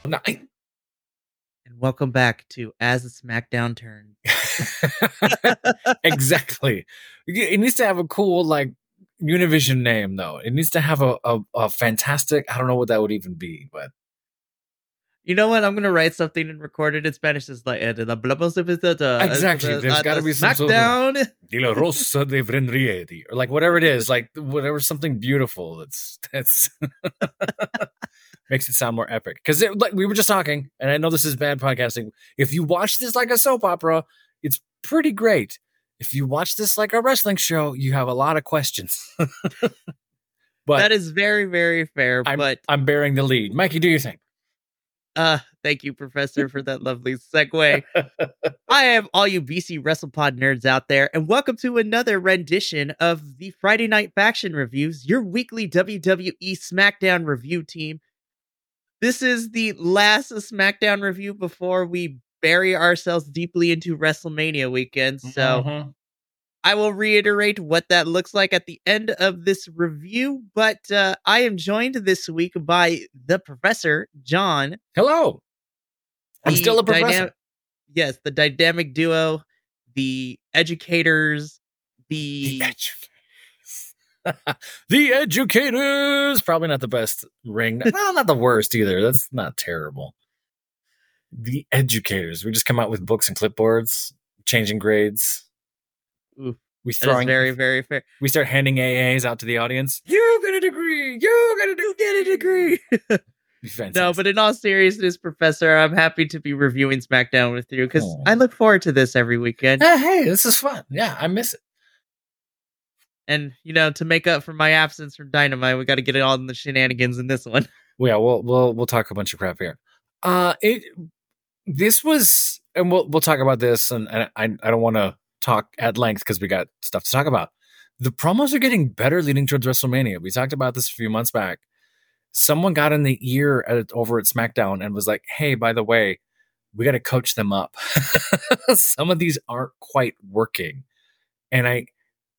No, And welcome back to As the SmackDown Turns. exactly. It needs to have a cool, like, Univision name, though. It needs to have a fantastic, I don't know what that would even be, but. You know what? I'm going to write something and record it in Spanish. It's like, Exactly. There's got to be some sort of SmackDown. De la Rosa de Vendriedi, or like whatever it is, like whatever, something beautiful. That's makes it sound more epic. Because like we were just talking, and I know this is bad podcasting. If you watch this like a soap opera, it's pretty great. If you watch this like a wrestling show, you have a lot of questions. But that is very, very fair. I'm bearing the lead. Mikey, do your thing. Thank you, Professor, for that lovely segue. I have all you BC WrestlePod nerds out there, and welcome to another rendition of the Friday Night Faction Reviews, your weekly WWE SmackDown review team. This is the last SmackDown review before we bury ourselves deeply into WrestleMania weekend, so I will reiterate what that looks like at the end of this review, but I am joined this week by the Professor, John. Hello. I'm still a professor. Yes, the dynamic duo, the educators, the educators. Probably not the best ring. Well, not the worst either. That's not terrible. The educators. We just come out with books and clipboards, changing grades. Ooh, that is very, very fair. We start handing AAs out to the audience. You get a degree. You get a degree. No, but in all seriousness, Professor, I'm happy to be reviewing SmackDown with you because I look forward to this every weekend. Hey, this is fun. Yeah, I miss it. And, you know, to make up for my absence from Dynamite, we got to get it all in the shenanigans in this one. Yeah, we'll talk a bunch of crap here. This was, and we'll talk about this, and I don't want to talk at length because we got stuff to talk about. The promos are getting better leading towards WrestleMania. We talked about this a few months back. Someone got in the ear over at SmackDown and was like, hey, by the way, we got to coach them up. Some of these aren't quite working. And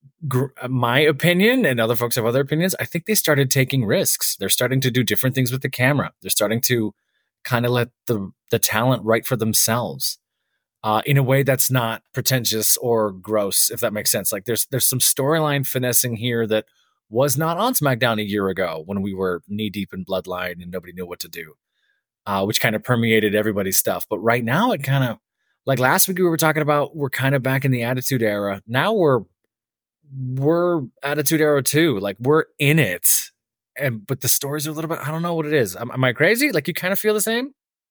my opinion, and other folks have other opinions, I think they started taking risks. They're starting to do different things with the camera. They're starting to kind of let the talent write for themselves in a way that's not pretentious or gross, if that makes sense. Like there's some storyline finessing here that was not on SmackDown a year ago when we were knee deep in Bloodline and nobody knew what to do, which kind of permeated everybody's stuff. But right now it kind of, like last week we were talking about, we're kind of back in the Attitude Era. Now we're Attitude Era too. Like we're in it. But the stories are a little bit, I don't know what it is. Am I crazy? Like you kind of feel the same?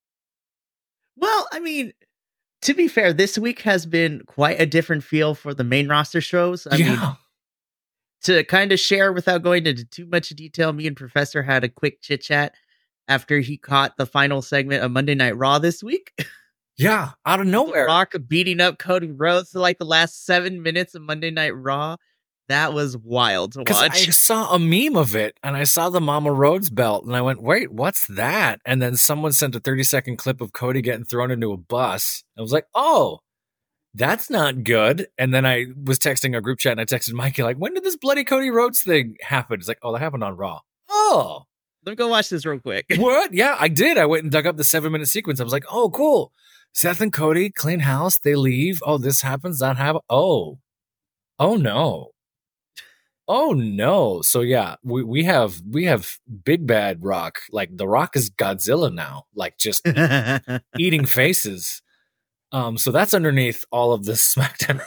Well, I mean, to be fair, this week has been quite a different feel for the main roster shows. I mean, to kind of share without going into too much detail, me and Professor had a quick chit chat after he caught the final segment of Monday Night Raw this week. Yeah, out of nowhere. The Rock beating up Cody Rhodes for like the last 7 minutes of Monday Night Raw. That was wild to watch. I saw a meme of it and I saw the Mama Rhodes belt and I went, wait, what's that? And then someone sent a 30-second clip of Cody getting thrown into a bus. I was like, oh, that's not good. And then I was texting our group chat and I texted Mikey, like, when did this bloody Cody Rhodes thing happen? It's like, oh, that happened on Raw. Oh. Let me go watch this real quick. What? Yeah, I did. I went and dug up the 7-minute sequence. I was like, oh, cool. Seth and Cody clean house. They leave. Oh, this happens. That happens. Oh no. Oh no. So yeah, we have big bad Rock. Like the Rock is Godzilla now. Like just eating faces. So that's underneath all of this SmackDown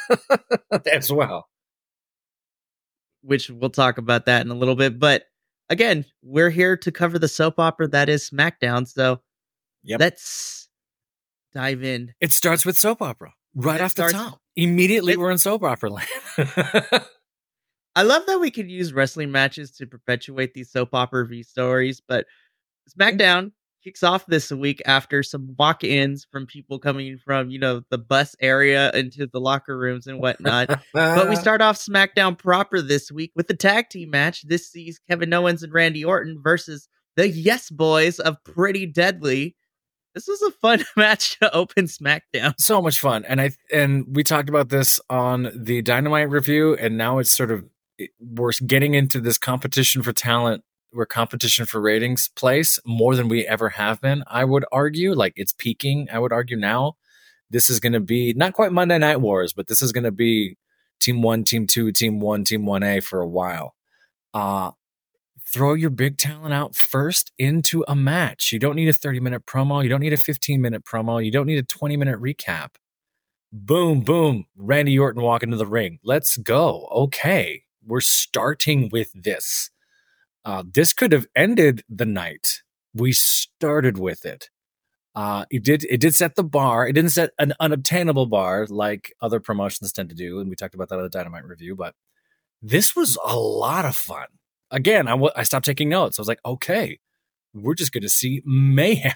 as well. Which we'll talk about that in a little bit. But again, we're here to cover the soap opera that is SmackDown. So let's dive in. It starts with soap opera right off the top. Immediately we're in soap opera land. I love that we could use wrestling matches to perpetuate these soap opera V stories, but SmackDown kicks off this week after some walk-ins from people coming from, you know, the bus area into the locker rooms and whatnot. But we start off SmackDown proper this week with the tag team match. This sees Kevin Owens and Randy Orton versus the Yes Boys of Pretty Deadly. This was a fun match to open SmackDown. So much fun. And we talked about this on the Dynamite review, and now it's sort of, we're getting into this competition for talent where competition for ratings place more than we ever have been. I would argue, like it's peaking. I would argue now, this is going to be not quite Monday Night Wars, but this is going to be Team 1, Team 2, Team 1, Team 1A for a while. Throw your big talent out first into a match. You don't need a 30-minute promo. You don't need a 15-minute promo. You don't need a 20-minute recap. Boom, boom. Randy Orton walk into the ring. Let's go. Okay. We're starting with this. This could have ended the night. We started with it. It did set the bar. It didn't set an unobtainable bar like other promotions tend to do, and we talked about that on the Dynamite review, but this was a lot of fun. Again, I stopped taking notes. I was like, okay, we're just going to see mayhem.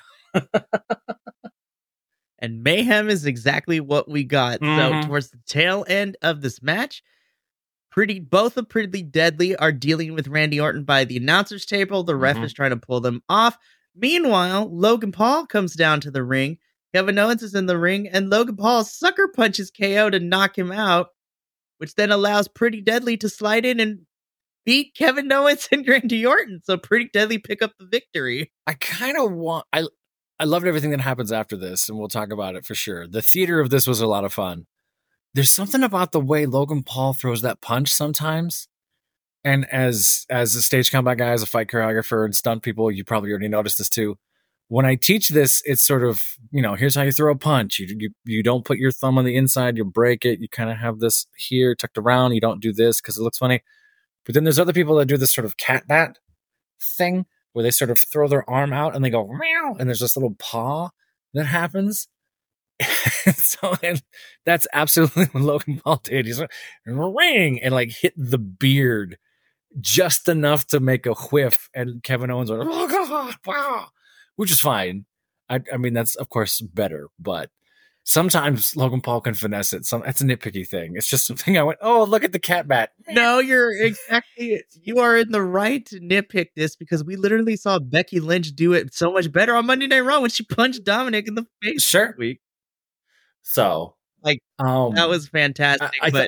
And mayhem is exactly what we got. So towards the tail end of this match, both of Pretty Deadly are dealing with Randy Orton by the announcer's table. The ref is trying to pull them off. Meanwhile, Logan Paul comes down to the ring. Kevin Owens is in the ring, and Logan Paul sucker punches KO to knock him out, which then allows Pretty Deadly to slide in and beat Kevin Owens and Randy Orton. So Pretty Deadly pick up the victory. I kind of want... I loved everything that happens after this, and we'll talk about it for sure. The theater of this was a lot of fun. There's something about the way Logan Paul throws that punch sometimes. And as a stage combat guy, as a fight choreographer and stunt people, you probably already noticed this too. When I teach this, it's sort of, here's how you throw a punch. You don't put your thumb on the inside, you'll break it. You kind of have this here tucked around. You don't do this because it looks funny. But then there's other people that do this sort of cat bat thing where they sort of throw their arm out and they go, meow, and there's this little paw that happens. And that's absolutely what Logan Paul did. He's like, ring, and like hit the beard just enough to make a whiff. And Kevin Owens went, oh God, wow, which is fine. I mean, that's of course better, but sometimes Logan Paul can finesse it. That's a nitpicky thing. It's just something I went, oh, look at the cat bat. No, you are in the right to nitpick this because we literally saw Becky Lynch do it so much better on Monday Night Raw when she punched Dominic in the face. Sure. This week. So that was fantastic. But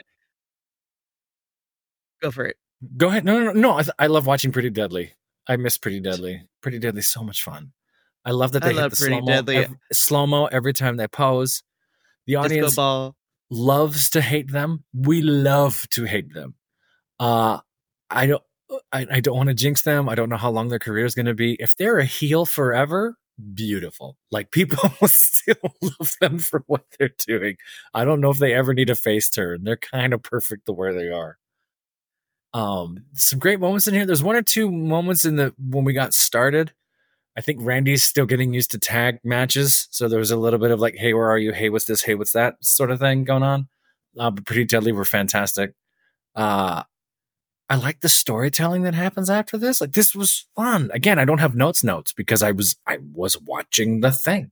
go for it. Go ahead. No. I love watching Pretty Deadly. I miss Pretty Deadly. Pretty Deadly is so much fun. I love that they hit the slow-mo every time they pose. The audience loves to hate them. We love to hate them. I don't want to jinx them. I don't know how long their career is going to be. If they're a heel forever, beautiful. Like, people will still love them for what they're doing. I don't know if they ever need a face turn. They're kind of perfect the way they are. Some great moments in here. There's one or two moments when we got started. I think Randy's still getting used to tag matches, so there was a little bit of like, hey, where are you? Hey, what's this? Hey, what's that? Sort of thing going on. But Pretty Deadly were fantastic. I like the storytelling that happens after this. Like, this was fun. Again, I don't have notes because I was watching the thing.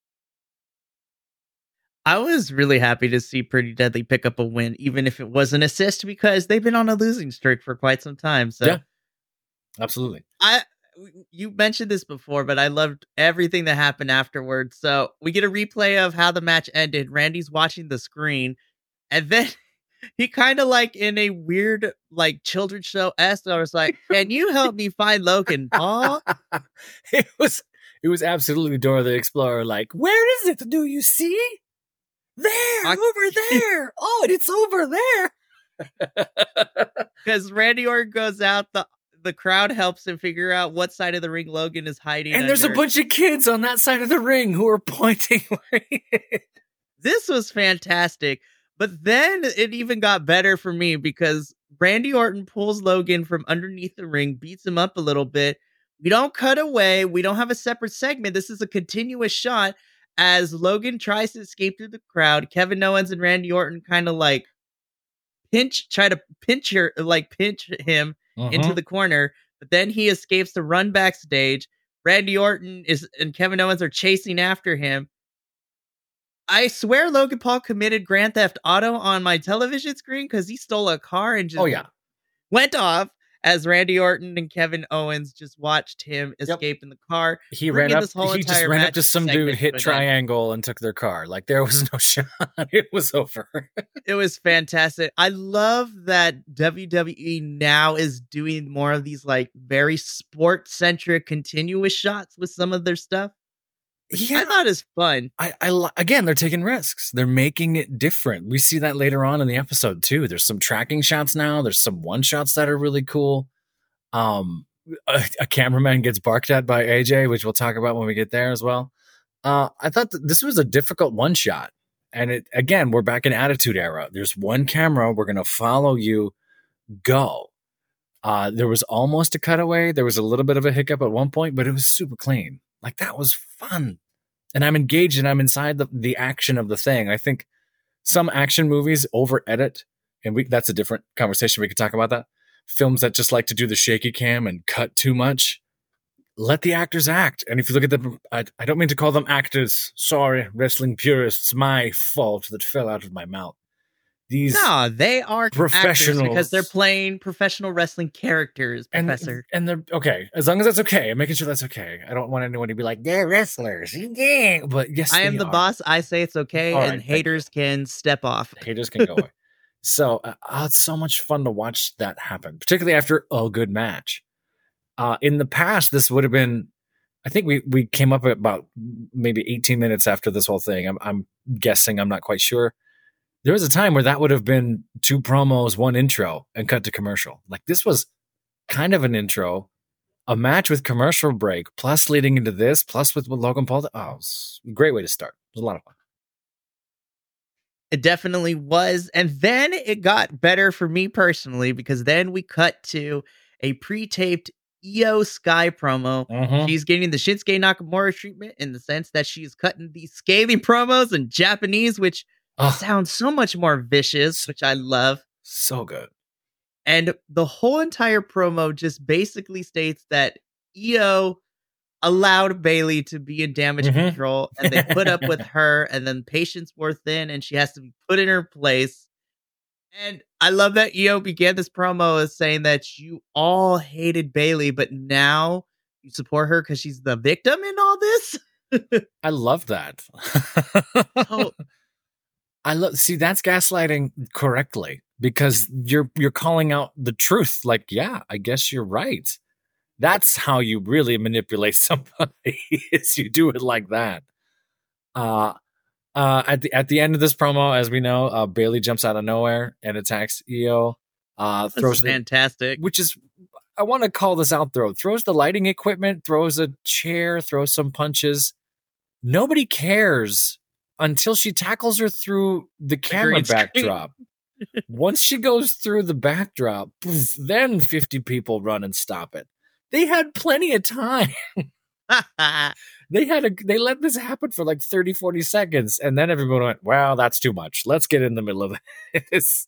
I was really happy to see Pretty Deadly pick up a win, even if it was an assist, because they've been on a losing streak for quite some time. So, yeah, absolutely. You mentioned this before, but I loved everything that happened afterwards. So we get a replay of how the match ended. Randy's watching the screen, and then he kind of like in a weird like children's show I was like, "Can you help me find Logan Paul?" It was absolutely Dora the Explorer. Like, where is it? Do you see? There, over there. Oh, and it's over there. Because Randy Orton goes out, the crowd helps him figure out what side of the ring Logan is hiding. And there's a bunch of kids on that side of the ring who are pointing. This was fantastic. But then it even got better for me because Randy Orton pulls Logan from underneath the ring, beats him up a little bit. We don't cut away. We don't have a separate segment. This is a continuous shot as Logan tries to escape through the crowd. Kevin Owens and Randy Orton kind of like pinch him into the corner, but then he escapes to run backstage. Randy Orton and Kevin Owens are chasing after him. I swear Logan Paul committed Grand Theft Auto on my television screen because he stole a car and just went off. as Randy Orton and Kevin Owens just watched him escape in the car. He ran up. This whole He just entire ran up match to some dude, segment hit to an end. triangle, and took their car. Like there was no shot. It was over. It was fantastic. I love that WWE now is doing more of these like very sport centric continuous shots with some of their stuff. I thought is fun. Again, they're taking risks. They're making it different. We see that later on in the episode too. There's some tracking shots now. There's some one shots that are really cool. A cameraman gets barked at by AJ, which we'll talk about when we get there as well. I thought that this was a difficult one shot. And again, we're back in Attitude Era. There's one camera. We're going to follow you. Go. There was almost a cutaway. There was a little bit of a hiccup at one point, but it was super clean. Like that was fun. And I'm engaged and I'm inside the action of the thing. I think some action movies over edit, and that's a different conversation. We could talk about that. Films that just like to do the shaky cam and cut too much. Let the actors act. And if you look at them, I don't mean to call them actors. Sorry, wrestling purists. My fault that fell out of my mouth. No, they are professionals because they're playing professional wrestling characters, Professor. And they're okay. As long as that's okay. I'm making sure that's okay. I don't want anyone to be like, they're wrestlers. Yeah. But yes, I am the boss. I say it's okay. All and right, haters can step off. Haters can go away. So it's so much fun to watch that happen, particularly after a good match. In the past, this would have been, I think we came up at about maybe 18 minutes after this whole thing. I'm guessing. I'm not quite sure. There was a time where that would have been 2 promos, 1 intro, and cut to commercial. Like this was kind of an intro, a match with commercial break, plus leading into this, plus with Logan Paul. Oh, it was a great way to start. It was a lot of fun. It definitely was. And then it got better for me personally, because then we cut to a pre-taped Io Sky promo. Mm-hmm. She's getting the Shinsuke Nakamura treatment in the sense that she's cutting these scathing promos in Japanese, which sounds so much more vicious, which I love. So good. And the whole entire promo just basically states that Io allowed Bayley to be in damage control, and they put up with her, and then patience wore thin, and she has to be put in her place. And I love that Io began this promo as saying that you all hated Bayley, but now you support her because she's the victim in all this. I love that. See, that's gaslighting correctly, because you're calling out the truth. Like, yeah, I guess you're right. That's how you really manipulate somebody, is you do it like that. At the end of this promo, as we know, Bayley jumps out of nowhere and attacks Io. Throws fantastic. Which is, I want to call this out. Throws the lighting equipment, throws a chair, throws some punches. Nobody cares until she tackles her through the camera backdrop. Once she goes through the backdrop, poof, then 50 people run and stop it. They had plenty of time. They let this happen for like 30, 40 seconds. And then everyone went, wow, that's too much. Let's get in the middle of this.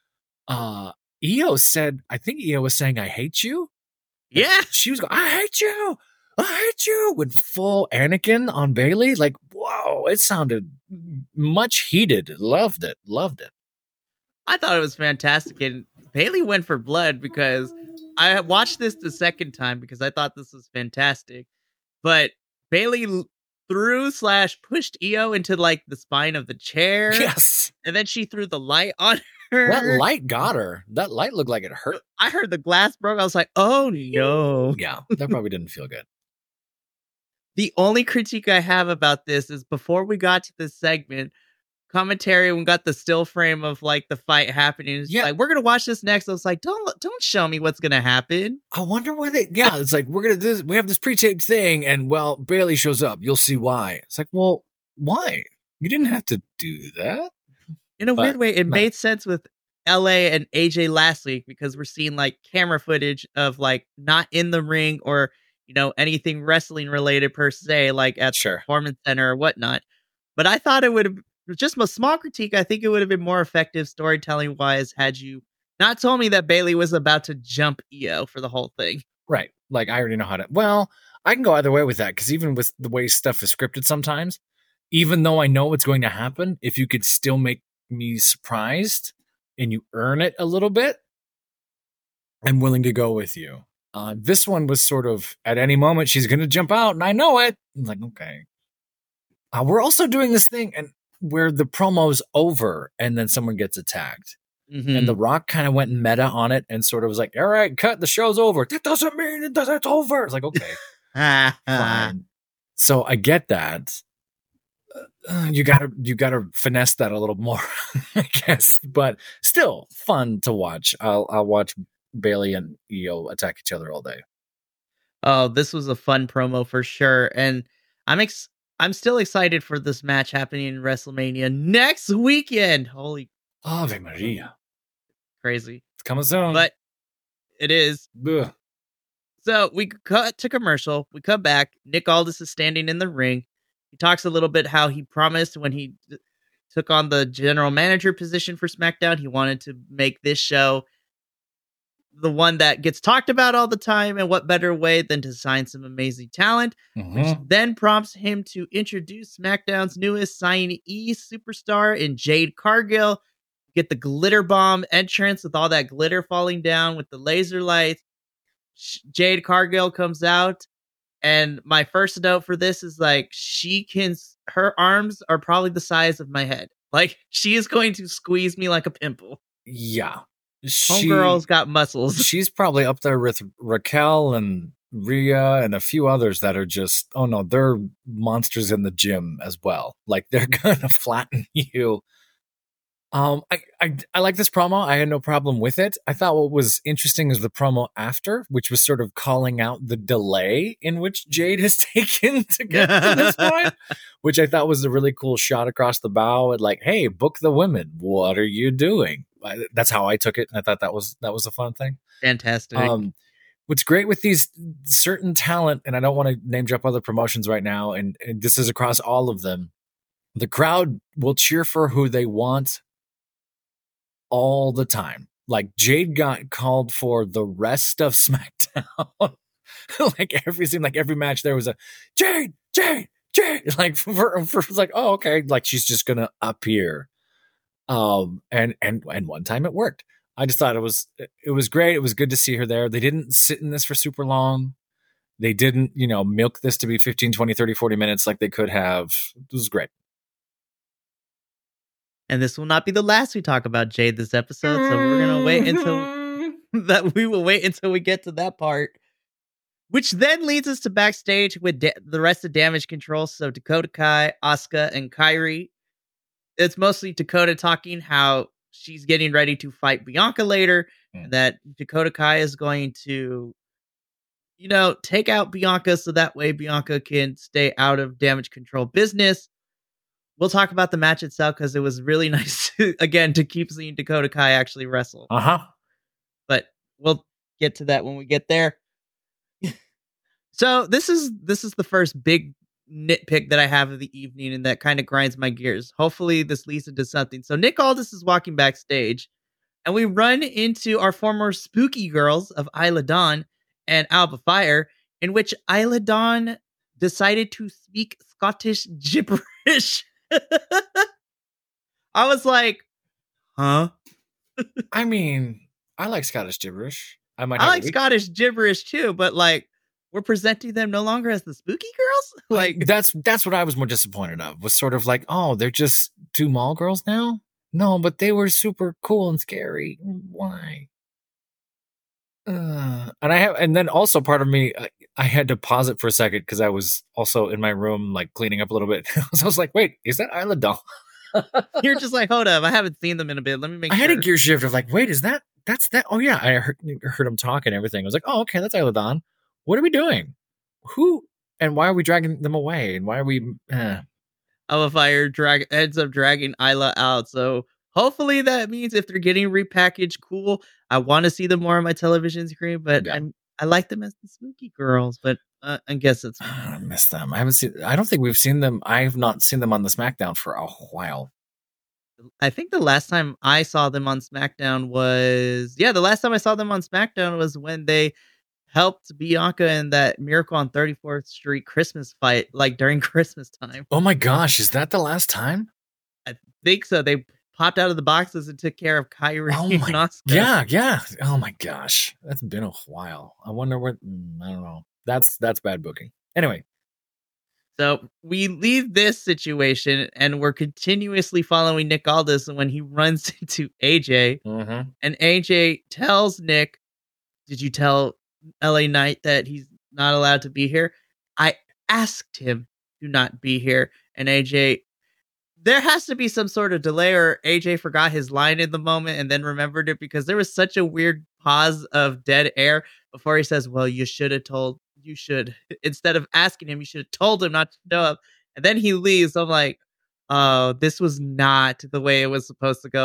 Io said, I think Io was saying, I hate you. Yeah. She was going, I hate you. I hate you. With full Anakin on Bayley. Like, whoa, it sounded much heated. Loved it. I thought it was fantastic. And Bayley went for blood, because I watched this the second time because I thought this was fantastic. But Bayley threw/pushed Io into like the spine of the chair. Yes. And then she threw the light on her. That light got her. That light looked like it hurt. I heard the glass broke. I was like, oh no. Yeah, that probably didn't feel good. The only critique I have about this is before we got to this segment, commentary, we got the still frame of like the fight happening. It's like, we're gonna watch this next. I was like, don't show me what's gonna happen. I wonder why it's like, we're gonna do this. We have this pre-taped thing, and well, Bayley shows up. You'll see why. It's like, well, why? You didn't have to do that. In a weird way, it made sense with LA and AJ last week, because we're seeing like camera footage of like not in the ring or, you know, anything wrestling related per se, like at the Performance Center or whatnot. But I thought it would have, just a small critique, I think it would have been more effective storytelling wise had you not told me that Bayley was about to jump Io for the whole thing. Right. Like, I already know how to, well, I can go either way with that, because even with the way stuff is scripted sometimes, even though I know what's going to happen, if you could still make me surprised and you earn it a little bit, I'm willing to go with you. This one was sort of at any moment she's going to jump out, and I know it. I'm like, okay. We're also doing this thing and where the promo's over and then someone gets attacked. Mm-hmm. And The Rock kind of went meta on it and sort of was like, all right, cut, the show's over. That doesn't mean it's over. It's like, okay, fine. So I get that. You gotta finesse that a little more, I guess. But still fun to watch. I'll watch Bailey and Io attack each other all day. Oh, this was a fun promo for sure. And I'm still excited for this match happening in WrestleMania next weekend. Holy Ave Maria. crazy. It's coming soon. But it is. Ugh. So we cut to commercial. We come back. Nick Aldis is standing in the ring. He talks a little bit how he promised when he took on the general manager position for SmackDown, he wanted to make this show the one that gets talked about all the time. And what better way than to sign some amazing talent, which then prompts him to introduce SmackDown's newest signee superstar in Jade Cargill. Get the glitter bomb entrance with all that glitter falling down with the laser lights. Jade Cargill comes out, and my first note for this is like, her arms are probably the size of my head. Like, she is going to squeeze me like a pimple. Yeah. Homegirl's got muscles. She's probably up there with Raquel and Rhea and a few others that are just, oh no, they're monsters in the gym as well. Like, they're gonna flatten you. I like this promo. I had no problem with it. I thought what was interesting is the promo after, which was sort of calling out the delay in which Jade has taken to get to this point, which I thought was a really cool shot across the bow. And like, hey, book the women. What are you doing? That's how I took it, and I thought that was a fun thing. Fantastic. What's great with these certain talent, and I don't want to name drop other promotions right now, and this is across all of them. The crowd will cheer for who they want all the time. Like, Jade got called for the rest of SmackDown. Like every match there was a Jade. Like for like, oh, okay, like she's just gonna appear. And one time it worked. I just thought it was great. It was good to see her there. They didn't sit in this for super long. They didn't, milk this to be 15, 20, 30, 40 minutes like they could have. It was great. And this will not be the last we talk about Jade this episode, so we're going to wait until we get to that part. Which then leads us to backstage with the rest of Damage Control. So Dakota Kai, Asuka, and Kairi. It's mostly Dakota talking how she's getting ready to fight Bianca later. And that Dakota Kai is going to, take out Bianca so that way Bianca can stay out of Damage Control business. We'll talk about the match itself because it was really nice, again, to keep seeing Dakota Kai actually wrestle. But we'll get to that when we get there. So this is the first big nitpick that I have of the evening, and that kind of grinds my gears. Hopefully this leads into something. So Nick Aldis is walking backstage, and we run into our former spooky girls of Isla Dawn and Alba Fire, in which Isla Dawn decided to speak Scottish gibberish. I was like, huh? I mean, I like Scottish gibberish. I like Scottish gibberish too, but like, we're presenting them no longer as the spooky girls. Like, that's what I was more disappointed of. Was sort of like, oh, they're just two mall girls now. No, but they were super cool and scary. Why? And then also part of me, I had to pause it for a second because I was also in my room, like cleaning up a little bit. So I was like, wait, is that Isla Dawn? You're just like, hold up, I haven't seen them in a bit. Let me make sure. I had a gear shift of like, wait, that's that? Oh yeah, I heard him talk and everything. I was like, oh, okay, that's Isla Dawn. What are we doing? Who and why are we dragging them away? And why are we? Alba Fire ends up dragging Isla out. So hopefully that means if they're getting repackaged, cool. I want to see them more on my television screen, but yeah. I like them as the spooky girls. But I guess it's I miss them. I don't think we've seen them. I have not seen them on the SmackDown for a while. I think the last time I saw them on SmackDown was when they helped Bianca in that Miracle on 34th Street Christmas fight, like during Christmas time. Oh my gosh, is that the last time? I think so. They popped out of the boxes and took care of Kyrie Oh and my, Asuka. yeah. Oh my gosh, that's been a while. I wonder what. I don't know. That's bad booking. Anyway, So we leave this situation and we're continuously following Nick Aldis when he runs into AJ. mm-hmm. And AJ tells Nick, "Did you tell LA Knight that he's not allowed to be here? I asked him to not be here." And AJ, there has to be some sort of delay, or AJ forgot his line in the moment and then remembered it, because there was such a weird pause of dead air before he says, "Well, you should have told, you should," instead of asking him, you should have told him not to show up. And then he leaves. I'm like, oh, this was not the way it was supposed to go.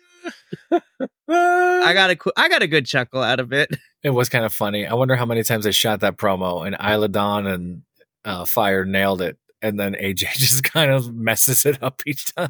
I got a good chuckle out of it. It was kind of funny. I wonder how many times they shot that promo, and Isla Dawn and Fire nailed it, and then AJ just kind of messes it up each time.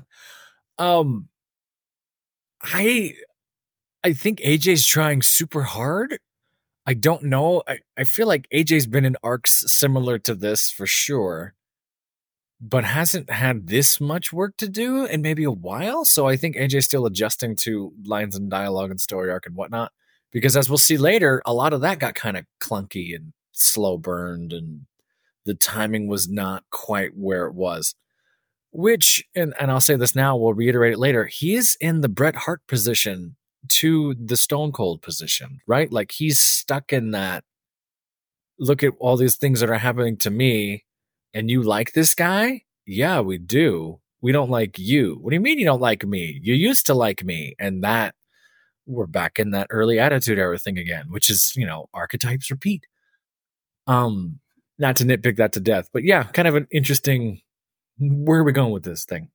I think AJ's trying super hard. I don't know. I feel like AJ's been in arcs similar to this for sure, but hasn't had this much work to do in maybe a while. So I think AJ's still adjusting to lines and dialogue and story arc and whatnot. Because as we'll see later, a lot of that got kind of clunky and slow burned, and the timing was not quite where it was. Which, and I'll say this now, we'll reiterate it later, he is in the Bret Hart position to the Stone Cold position, right? Like he's stuck in that, look at all these things that are happening to me, and you like this guy? Yeah, we do. We don't like you. What do you mean you don't like me? You used to like me. And that, we're back in that early Attitude Era thing again, which is, archetypes repeat. Not to nitpick that to death, but yeah, kind of an interesting, where are we going with this thing?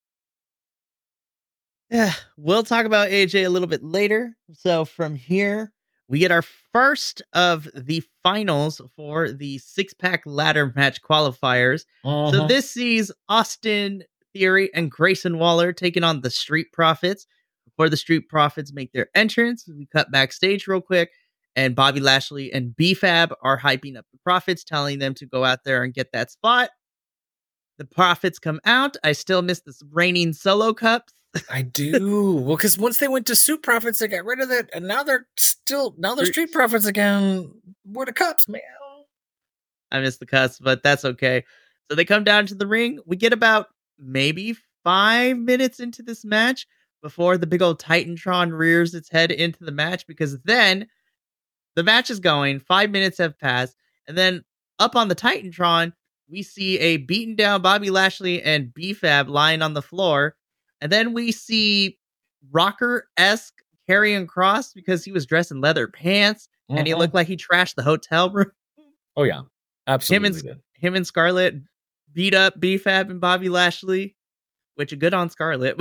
Yeah, we'll talk about AJ a little bit later. So from here, we get our first of the finals for the 6-pack ladder match qualifiers. Uh-huh. So this sees Austin Theory and Grayson Waller taking on the Street Profits. Before the Street Profits make their entrance, we cut backstage real quick, and Bobby Lashley and B-Fab are hyping up the Profits, telling them to go out there and get that spot. The Profits come out. I still miss this reigning solo cups. I do. Well, because once they went to Soup Profits, they got rid of it, and now they're Street Profits again. Where the cups, man? I miss the cups, but that's okay. So they come down to the ring. We get about maybe 5 minutes into this match before the big old Titantron rears its head into the match, because then the match is going. 5 minutes have passed, and then up on the Titantron, we see a beaten down Bobby Lashley and B-Fab lying on the floor. And then we see Rocker-esque Karrion Kross, because he was dressed in leather pants and he looked like he trashed the hotel room. Oh, yeah. Absolutely. Him and Scarlett beat up B-Fab and Bobby Lashley, which are good on Scarlett.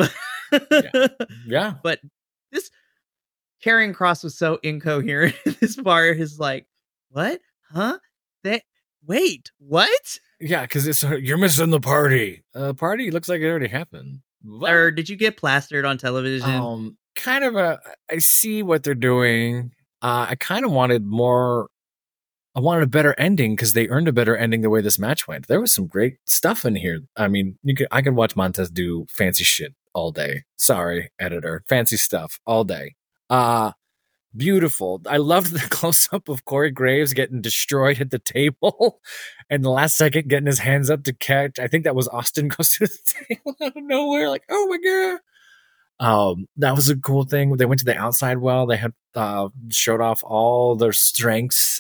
Yeah. But this Karrion Kross was so incoherent. This part is like, what? Huh? Wait, what? Yeah, because you're missing the party. Party looks like it already happened. What? Or did you get plastered on television? Kind of I see what they're doing. I kind of wanted more. I wanted a better ending because they earned a better ending the way this match went. There was some great stuff in here. I mean, I could watch Montez do fancy shit all day. Sorry, editor. Fancy stuff all day. Beautiful. I loved the close-up of Corey Graves getting destroyed at the table and the last second getting his hands up to catch. I think that was Austin goes to the table out of nowhere. Like, oh my God. That was a cool thing. They went to the outside well. They had showed off all their strengths.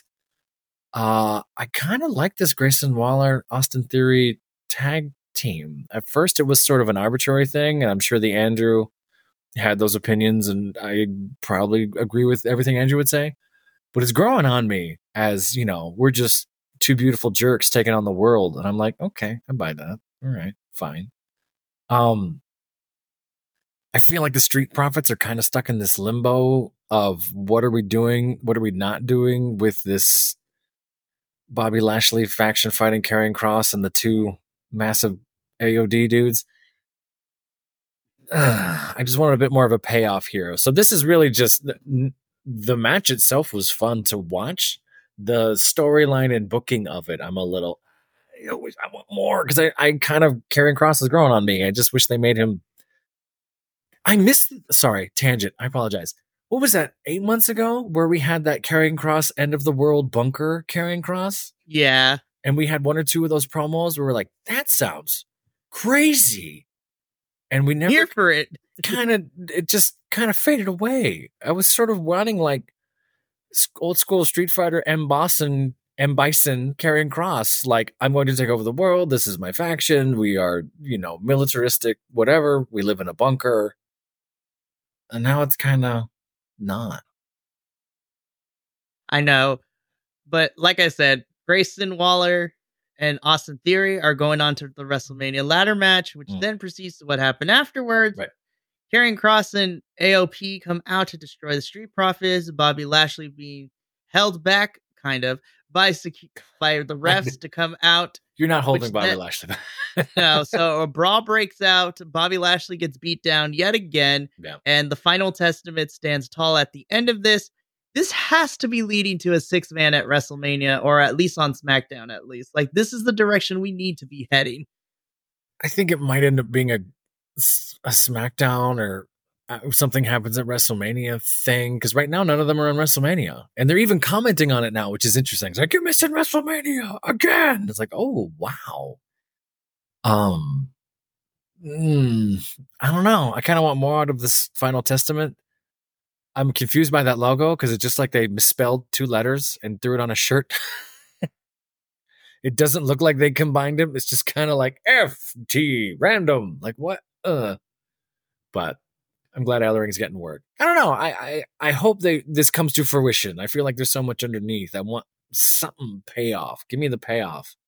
I kind of like this Grayson Waller, Austin Theory tag team. At first, it was sort of an arbitrary thing, and I'm sure the Andrew had those opinions, and I probably agree with everything Andrew would say, but it's growing on me as, we're just two beautiful jerks taking on the world. And I'm like, okay, I buy that. All right, fine. I feel like the Street Profits are kind of stuck in this limbo of what are we doing? What are we not doing with this Bobby Lashley faction fighting Karrion Kross and the two massive AOD dudes? I just wanted a bit more of a payoff here. So this is really just the match itself was fun to watch. The storyline and booking of it, I'm a little, I want more because I kind of, Karrion Kross is growing on me. I just wish they made him, I missed. Sorry, tangent. I apologize. What was that? 8 months ago, where we had that Karrion Kross end of the world bunker Karrion Kross, Yeah. and we had one or two of those promos where we're like, that sounds crazy, and we never Here for it. it just kind of faded away. I was sort of wanting like old school Street Fighter M. Bison, Karrion Kross. Like, I'm going to take over the world. This is my faction. We are, militaristic, whatever. We live in a bunker. And now it's kind of not. I know. But like I said, Grayson Waller and Austin Theory are going on to the WrestleMania ladder match, which then proceeds to what happened afterwards. Right. Karrion Kross and AOP come out to destroy the Street Profits. Bobby Lashley being held back, kind of, by the refs to come out. You're not holding Bobby Lashley back. No, so a brawl breaks out. Bobby Lashley gets beat down yet again. Yeah. And the Final Testament stands tall at the end of this. This has to be leading to a 6-man at WrestleMania, or at least on SmackDown, at least. Like, this is the direction we need to be heading. I think it might end up being a SmackDown or something happens at WrestleMania thing, because right now none of them are on WrestleMania, and they're even commenting on it now, which is interesting. It's like, you're missing WrestleMania again. It's like, oh wow. I don't know. I kind of want more out of this Final Testament. I'm confused by that logo because it's just like they misspelled 2 letters and threw it on a shirt. It doesn't look like they combined them. It's just kind of like FT random. Like what? But I'm glad Ellering's getting work. I don't know. I hope this comes to fruition. I feel like there's so much underneath. I want something payoff. Give me the payoff.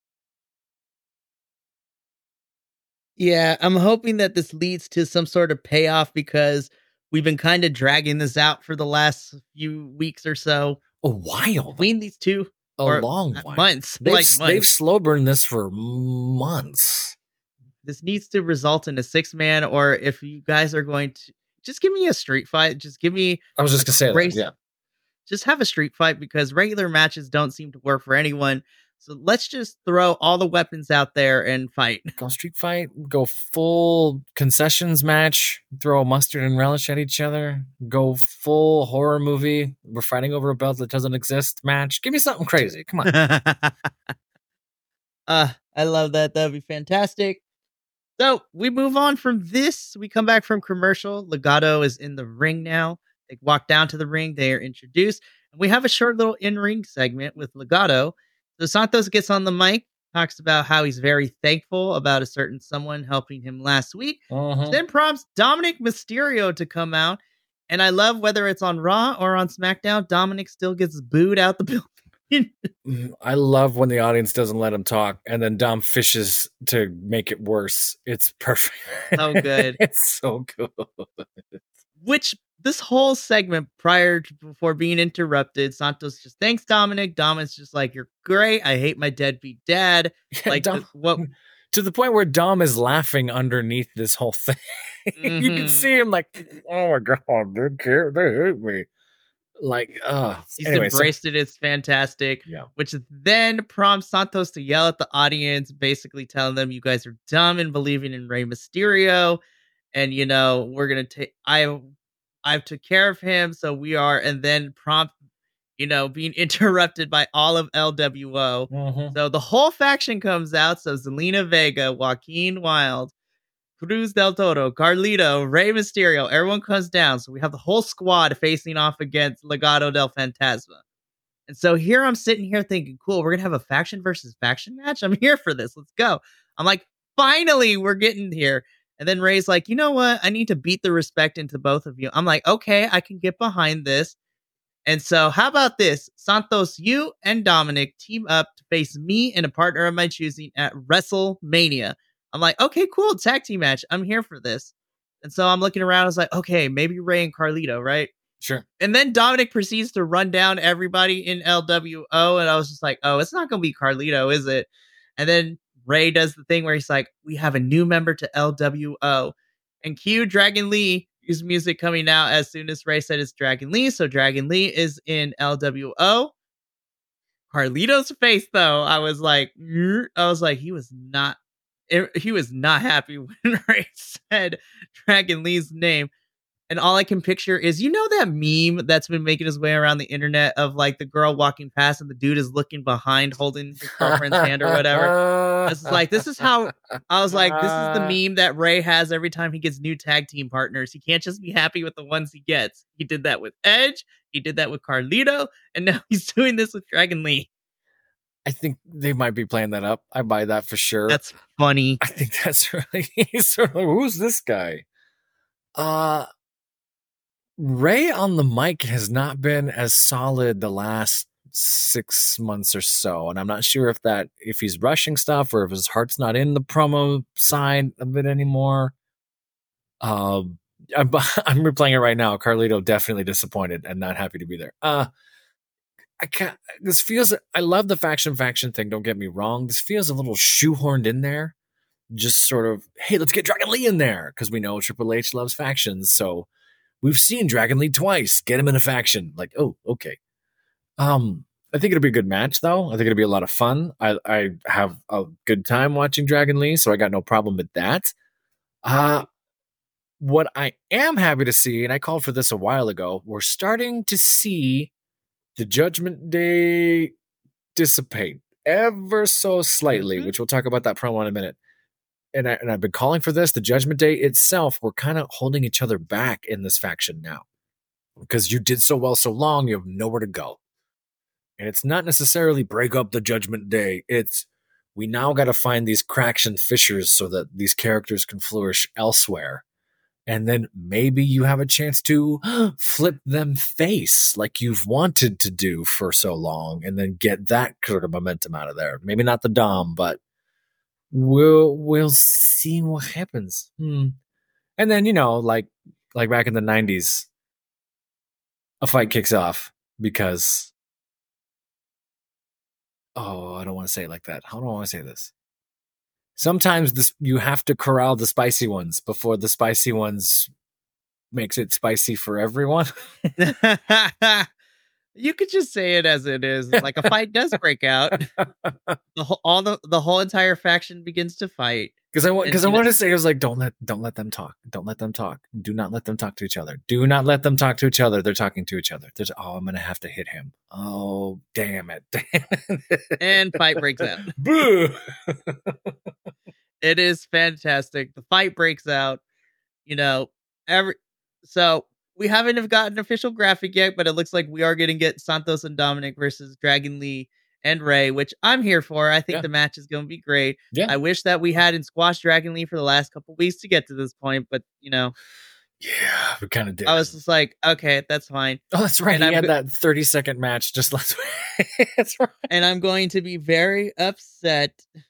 Yeah, I'm hoping that this leads to some sort of payoff, because we've been kind of dragging this out for the last few weeks or so. A while. Between these two. A long while. Months. They've slow burned this for months. This needs to result in a 6-man, or if you guys are going to, just give me a street fight. Just give me. I was just going to say that, yeah. Just have a street fight, because regular matches don't seem to work for anyone. So let's just throw all the weapons out there and fight. Go street fight. Go full concessions match. Throw mustard and relish at each other. Go full horror movie. We're fighting over a belt that doesn't exist match. Give me something crazy. Come on. I love that. That'd be fantastic. So we move on from this. We come back from commercial. Legado is in the ring now. They walk down to the ring. They are introduced. And we have a short little in-ring segment with Legado. So Santos gets on the mic, talks about how he's very thankful about a certain someone helping him last week. Then prompts Dominic Mysterio to come out. And I love, whether it's on Raw or on SmackDown, Dominic still gets booed out the building. I love when the audience doesn't let him talk, and then Dom fishes to make it worse. It's perfect. So good. It's so good. Which, this whole segment before being interrupted, Santos just thanks Dominic. Dominic's just like, you're great. I hate my deadbeat dad. Yeah, like, to the point where Dom is laughing underneath this whole thing. You can see him like, oh my God, they hate me. Like, he's embraced it. It's fantastic. Yeah. Which then prompts Santos to yell at the audience, basically telling them, you guys are dumb in believing in Rey Mysterio. And, we're going to take, I've took care of him. So we are, and then prompt, being interrupted by all of LWO. So the whole faction comes out. So Zelina Vega, Joaquin Wilde, Cruz del Toro, Carlito, Rey Mysterio, everyone comes down. So we have the whole squad facing off against Legado del Fantasma. And so here I'm sitting here thinking, cool, we're going to have a faction versus faction match. I'm here for this. Let's go. I'm like, finally, we're getting here. And then Ray's like, you know what? I need to beat the respect into both of you. I'm like, okay, I can get behind this. And so how about this? Santos, you and Dominic team up to face me and a partner of my choosing at WrestleMania. I'm like, okay, cool. Tag team match. I'm here for this. And so I'm looking around. I was like, okay, maybe Ray and Carlito, right? Sure. And then Dominic proceeds to run down everybody in LWO. And I was just like, oh, it's not going to be Carlito, is it? And then Ray does the thing where he's like, we have a new member to LWO. And cue Dragon Lee, whose music coming out as soon as Ray said it's Dragon Lee. So Dragon Lee is in LWO. Carlito's face, though, I was like, he was not he was not happy when Ray said Dragon Lee's name. And all I can picture is, that meme that's been making its way around the internet of like the girl walking past and the dude is looking behind holding his girlfriend's hand or whatever. This is how I was like, this is the meme that Ray has every time he gets new tag team partners. He can't just be happy with the ones he gets. He did that with Edge. He did that with Carlito. And now he's doing this with Dragon Lee. I think they might be playing that up. I buy that for sure. That's funny. I think that's really, he's sort of like, who's this guy? Ray on the mic has not been as solid the last 6 months or so. And I'm not sure if he's rushing stuff or if his heart's not in the promo side of it anymore. I'm replaying it right now. Carlito definitely disappointed and not happy to be there. I love the faction thing. Don't get me wrong. This feels a little shoehorned in there. Just sort of, hey, let's get Dragon Lee in there. Cause we know Triple H loves factions. So we've seen Dragon Lee twice. Get him in a faction. Like, oh, okay. I think it'll be a good match, though. I think it'll be a lot of fun. I have a good time watching Dragon Lee, so I got no problem with that. What I am happy to see, and I called for this a while ago, we're starting to see the Judgment Day dissipate ever so slightly, which we'll talk about that promo in a minute. And I've been calling for this. The Judgment Day itself, we're kind of holding each other back in this faction now. Because you did so well so long, you have nowhere to go. And it's not necessarily break up the Judgment Day. It's we now got to find these cracks and fissures so that these characters can flourish elsewhere. And then maybe you have a chance to flip them face like you've wanted to do for so long and then get that sort of momentum out of there. Maybe not the Dom, but we'll see what happens. And then, like back in the 90s, a fight kicks off because I don't want to say it like that. How do I want to say this? Sometimes you have to corral the spicy ones before the spicy ones makes it spicy for everyone. You could just say it as it is. Like a fight does break out. The whole entire faction begins to fight. Because I wanted to say, I was like, don't let them talk. Don't let them talk. Do not let them talk to each other. Do not let them talk to each other. They're talking to each other. I'm going to have to hit him. Oh, damn it. And fight breaks out. Boo! It is fantastic. The fight breaks out. So we haven't have gotten an official graphic yet, but it looks like we are going to get Santos and Dominic versus Dragon Lee and Ray, which I'm here for. I think the match is going to be great. Yeah. I wish that we hadn't squashed Dragon Lee for the last couple weeks to get to this point, but Yeah, we kind of did. I was just like, okay, that's fine. Oh, that's right. And he had that 30-second match just last week. That's right. And I'm going to be very upset.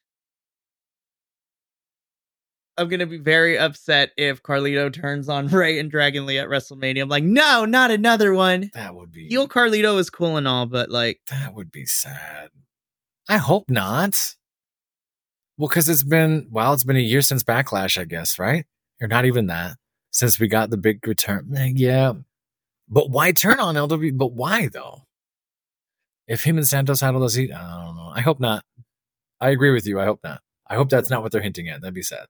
I'm going to be very upset if Carlito turns on Ray and Dragon Lee at WrestleMania. I'm like, no, not another one. That would be... Heel Carlito is cool and all, but like... That would be sad. I hope not. Well, because it's been a year since Backlash, I guess, right? Or not even that. Since we got the big return. Yeah. But why turn on LW? But why, though? If him and Santos handle this heat, I don't know. I hope not. I agree with you. I hope not. I hope that's not what they're hinting at. That'd be sad.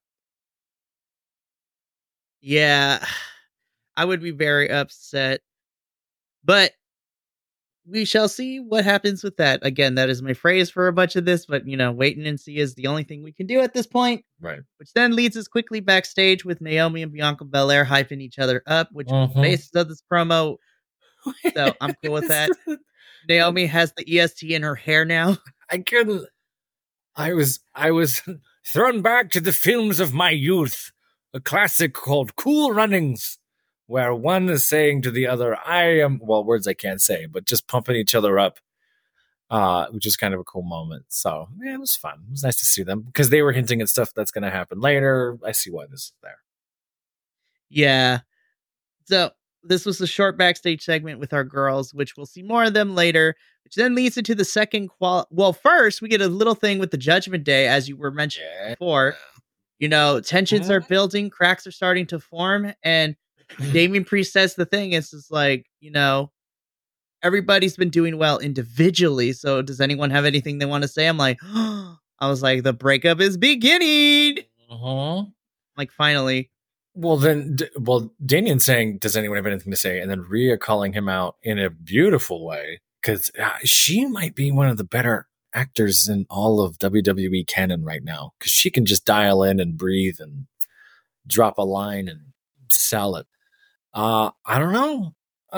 Yeah, I would be very upset, but we shall see what happens with that. Again, that is my phrase for a bunch of this, but waiting and see is the only thing we can do at this point. Right. Which then leads us quickly backstage with Naomi and Bianca Belair hyping each other up, which is the basis of this promo. So I'm cool with that. Naomi has the EST in her hair now. I couldn't. I was thrown back to the films of my youth. A classic called Cool Runnings, where one is saying to the other, words I can't say, but just pumping each other up, which is kind of a cool moment. So, yeah, it was fun. It was nice to see them because they were hinting at stuff that's going to happen later. I see why this is there. Yeah. So, this was a short backstage segment with our girls, which we'll see more of them later, which then leads into the second first, we get a little thing with the Judgment Day, as you were mentioning before. Tensions are building, cracks are starting to form, and Damian Priest says the thing is just like, everybody's been doing well individually, so does anyone have anything they want to say? I'm like, I was like, the breakup is beginning. Like, finally. Well, then, Daniel's saying, "Does anyone have anything to say?" And then Rhea calling him out in a beautiful way because she might be one of the better actors in all of WWE canon right now because she can just dial in and breathe and drop a line and sell it. I don't know.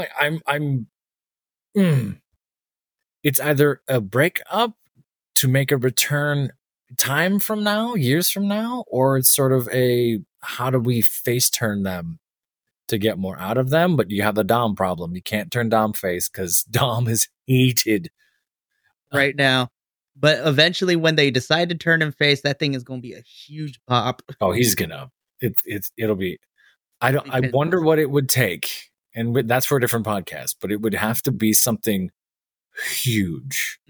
It's either a breakup to make a return time from now, years from now, or it's sort of a how do we face turn them to get more out of them? But you have the Dom problem. You can't turn Dom face because Dom is hated right now. But eventually, when they decide to turn him face, that thing is going to be a huge pop. Oh, he's gonna. It'll be. I wonder what it would take, and that's for a different podcast. But it would have to be something huge,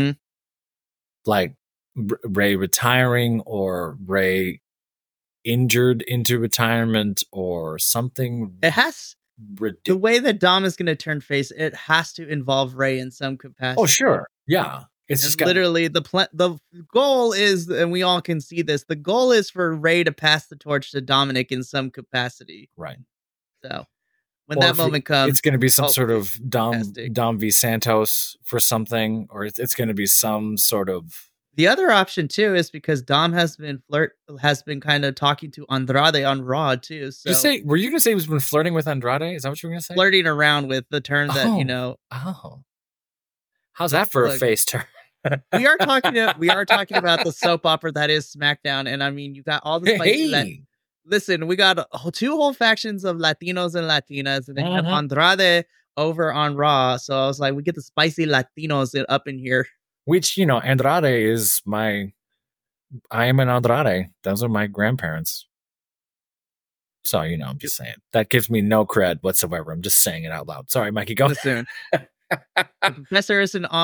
like Ray retiring or Ray injured into retirement or something. It has the way that Dom is going to turn face. It has to involve Ray in some capacity. Oh, sure, yeah. It's just literally the goal is, and we all can see this. The goal is for Ray to pass the torch to Dominic in some capacity, right? So when that moment comes, it's going to be some sort of Dom v Santos for something, or it's going to be some sort of. The other option too is because Dom has been kind of talking to Andrade on Raw too. So were you going to say he was been flirting with Andrade? Is that what you were going to say? Flirting around with the term that Oh, how's that for a face turn? we are talking about the soap opera that is SmackDown, and I mean you got all the listen, we got two whole factions of Latinos and Latinas, and then you have Andrade over on Raw. So I was like, we get the spicy Latinos up in here. Which, Andrade is I am an Andrade. Those are my grandparents. So, I'm just saying. That gives me no cred whatsoever. I'm just saying it out loud. Sorry, Mikey, go. Listen. The professor is an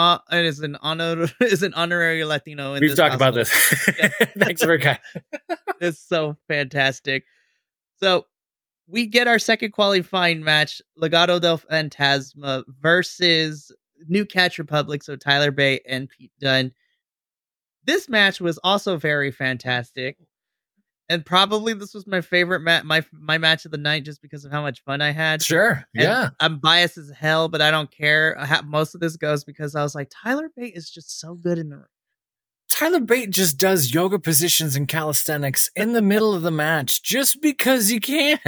honorary Latino. We've talked about this. Thanks for kind. It's so fantastic. So we get our second qualifying match: Legado del Fantasma versus New Catch Republic. So Tyler Bate and Pete Dunne. This match was also very fantastic. And probably this was my favorite my match of the night just because of how much fun I had. Sure. Yeah. And I'm biased as hell, but I don't care. Most of this goes because I was like, Tyler Bate is just so good in the ring. Tyler Bate just does yoga positions and calisthenics in the middle of the match just because he can.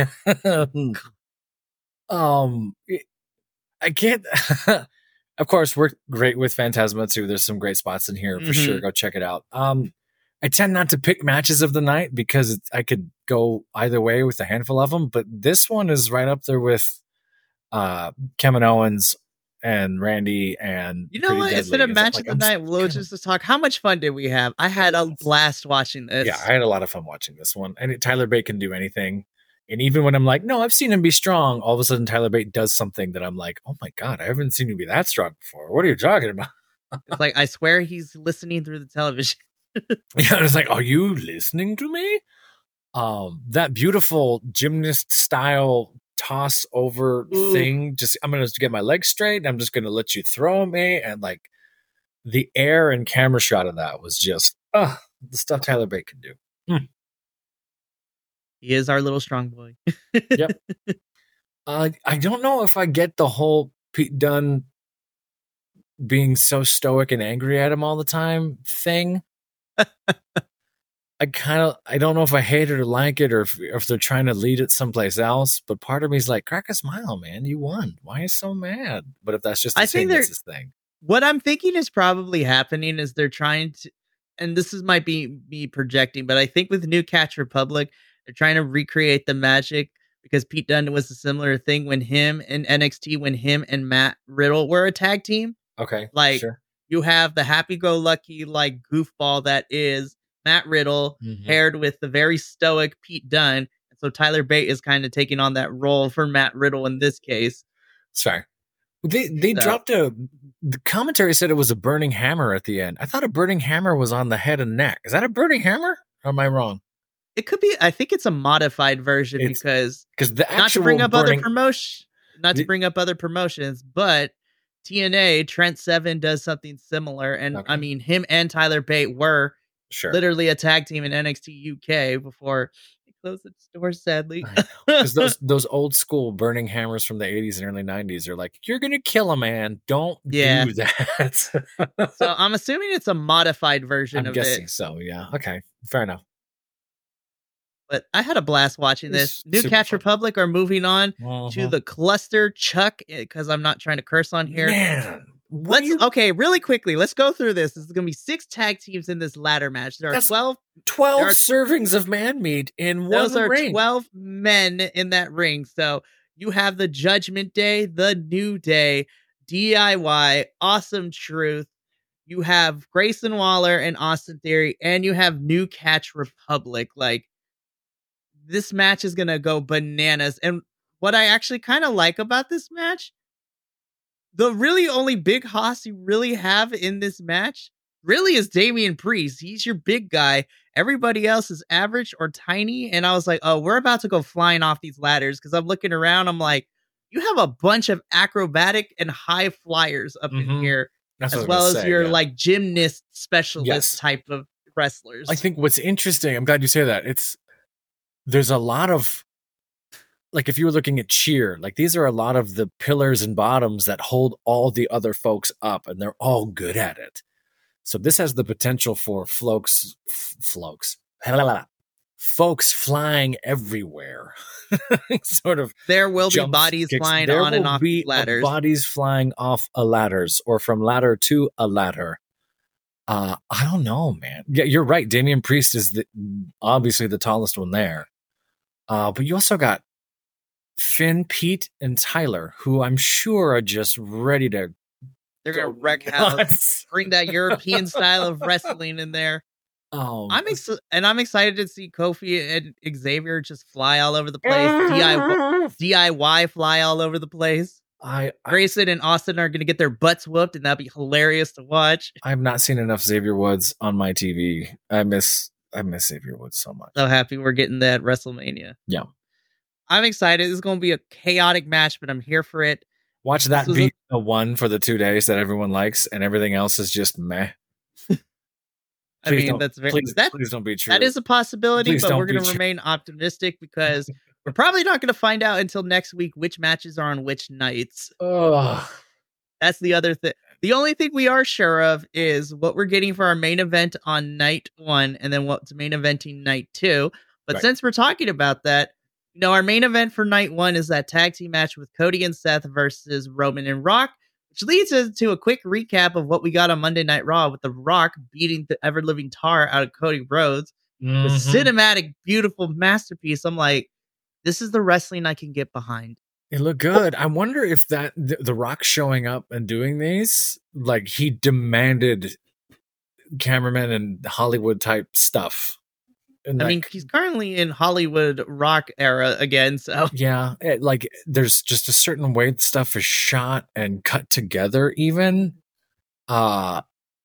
I can't. Of course, we're great with Phantasma too. There's some great spots in here for sure. Go check it out. I tend not to pick matches of the night because I could go either way with a handful of them, but this one is right up there with Kevin Owens and Randy and you know what? Instead of match of the night, we'll just talk. How much fun did we have? I had a blast watching this. Yeah, I had a lot of fun watching this one. And Tyler Bate can do anything. And even when I'm like, no, I've seen him be strong, all of a sudden Tyler Bate does something that I'm like, oh my God, I haven't seen him be that strong before. What are you talking about? It's like, I swear he's listening through the television. Yeah, it's like, are you listening to me? That beautiful gymnast style toss over thing. Just, I'm going to get my legs straight. And I'm just going to let you throw me. And like the air and camera shot of that was just, the stuff Tyler Bate can do. He is our little strong boy. Yep. I don't know if I get the whole Pete Dunne being so stoic and angry at him all the time thing. I don't know if I hate it or like it or if they're trying to lead it someplace else, but part of me is like, crack a smile, man. You won. Why are you so mad? But if that's just the thing, that's his thing. What I'm thinking is probably happening is they're trying to, and this might be me projecting, but I think with New Catch Republic, they're trying to recreate the magic because Pete Dunne was a similar thing when him and NXT, when him and Matt Riddle were a tag team. Okay. Like, sure. You have the happy-go-lucky, like, goofball that is Matt Riddle paired with the very stoic Pete Dunne. And so Tyler Bate is kind of taking on that role for Matt Riddle in this case. Sorry. They dropped the commentary said it was a burning hammer at the end. I thought a burning hammer was on the head and neck. Is that a burning hammer? Or am I wrong? It could be. I think it's a modified version because the actual not to bring up other promotions, but TNA, Trent Seven does something similar. And I mean, him and Tyler Bate were Sure. literally a tag team in NXT UK before it closed its doors, sadly. Because those old school burning hammers from the 80s and early 90s are like, you're gonna kill a man. Don't Yeah. do that. So I'm assuming it's a modified version I'm of guessing it. so. Yeah. Okay. Fair enough. But I had a blast watching this. It's New super Catch fun. Republic are moving on to Mhm. the Cluster Chuck, because I'm not trying to curse on here. Man, what Let's okay, really quickly. Let's go through this. This is going to be 6 tag teams in this ladder match. There are That's 12 12 there are- servings of man meat in one Those are ring. 12 men in that ring. So you have the Judgment Day, the New Day, DIY, Awesome Truth. You have Grayson Waller and Austin Theory, and you have New Catch Republic. Like, this match is going to go bananas. And what I actually kind of like about this match, the really only big hoss you really have in this match really is Damian Priest. He's your big guy. Everybody else is average or tiny. And I was like, oh, we're about to go flying off these ladders, because I'm looking around. I'm like, you have a bunch of acrobatic and high flyers up in Mhm. here, That's what I as was well gonna as say, your yeah. like gymnast specialist Yes. type of wrestlers. I think what's interesting, I'm glad you say that. There's a lot of, like, if you were looking at cheer, like, these are a lot of the pillars and bottoms that hold all the other folks up, and they're all good at it. So this has the potential for folks flying everywhere. Sort of there will be jumps, bodies kicks. flying There on and will off be ladders. bodies flying off a ladders, or from ladder to a ladder. I don't know, man. Yeah, you're right. Damian Priest is obviously the tallest one there. But you also got Finn, Pete, and Tyler, who I'm sure are just ready to. They're going to wreck house. Bring that European style of wrestling in there. I'm excited to see Kofi and Xavier just fly all over the place. DIY fly all over the place. Grayson and Austin are going to get their butts whooped, and that'll be hilarious to watch. I've not seen enough Xavier Woods on my TV. I miss Xavier Woods so much. So happy we're getting that WrestleMania. Yeah. I'm excited. This is going to be a chaotic match, but I'm here for it. Watch that be the one for the 2 days that everyone likes, and everything else is just meh. I mean, that's very please don't be true. That is a possibility, Please but don't we're going be to remain optimistic, because we're probably not going to find out until next week which matches are on which nights. That's the other thing. The only thing we are sure of is what we're getting for our main event on night 1, and then what's main eventing night 2. But Right. since we're talking about that, you know, our main event for night 1 is that tag team match with Cody and Seth versus Roman and Rock, which leads us to a quick recap of what we got on Monday Night Raw, with The Rock beating the ever-living tar out of Cody Rhodes. Mhm. The cinematic, beautiful masterpiece. I'm like, this is the wrestling I can get behind. It looked good. I wonder if that the Rock showing up and doing these, like, he demanded cameraman and Hollywood type stuff. And I mean, he's currently in Hollywood Rock era again, so yeah, like, there's just a certain way stuff is shot and cut together. Even, I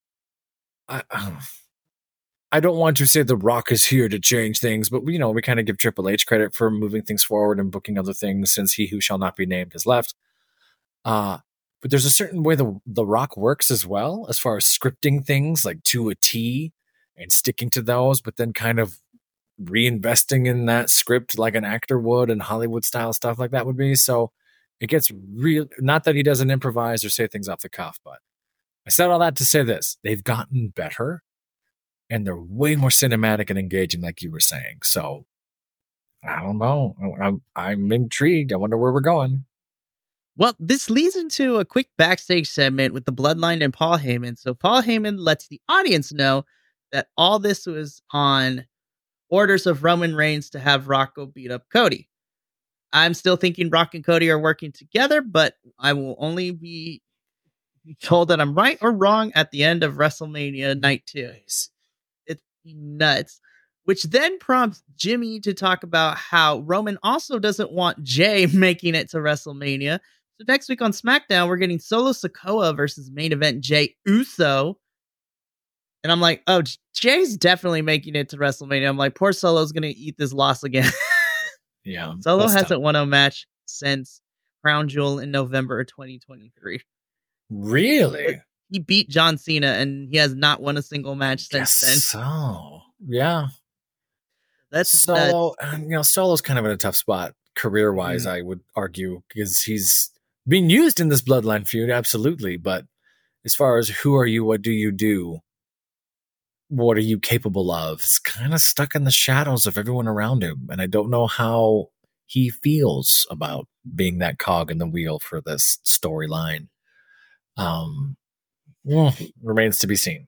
don't want to say The Rock is here to change things, but you know, we kind of give Triple H credit for moving things forward and booking other things since He Who Shall Not Be Named has left. But there's a certain way the Rock works as well, as far as scripting things like to a T and sticking to those, but then kind of reinvesting in that script like an actor would, and Hollywood style stuff like that would be. So it gets real. Not that he doesn't improvise or say things off the cuff, but I said all that to say this: they've gotten better, and they're way more cinematic and engaging, like you were saying. So I don't know. I'm intrigued. I wonder where we're going. Well, this leads into a quick backstage segment with the Bloodline and Paul Heyman. So Paul Heyman lets the audience know that all this was on orders of Roman Reigns to have Rock go beat up Cody. I'm still thinking Rock and Cody are working together, but I will only be told that I'm right or wrong at the end of WrestleMania Night 2. It's nuts. Which then prompts Jimmy to talk about how Roman also doesn't want Jay making it to WrestleMania. So next week on SmackDown, we're getting Solo Sikoa versus main event Jay Uso. And I'm like, oh, Jay's definitely making it to WrestleMania. I'm like, poor Solo's going to eat this loss again. Yeah. Solo hasn't won a match since Crown Jewel in November of 2023. Really? he beat John Cena, and he has not won a single match since then. So yeah, That's nuts. Solo's kind of in a tough spot career-wise, Mhm. I would argue, because he's being used in this Bloodline feud, absolutely. But as far as who are you, what do you do, what are you capable of, it's kind of stuck in the shadows of everyone around him. And I don't know how he feels about being that cog in the wheel for this storyline. Remains to be seen.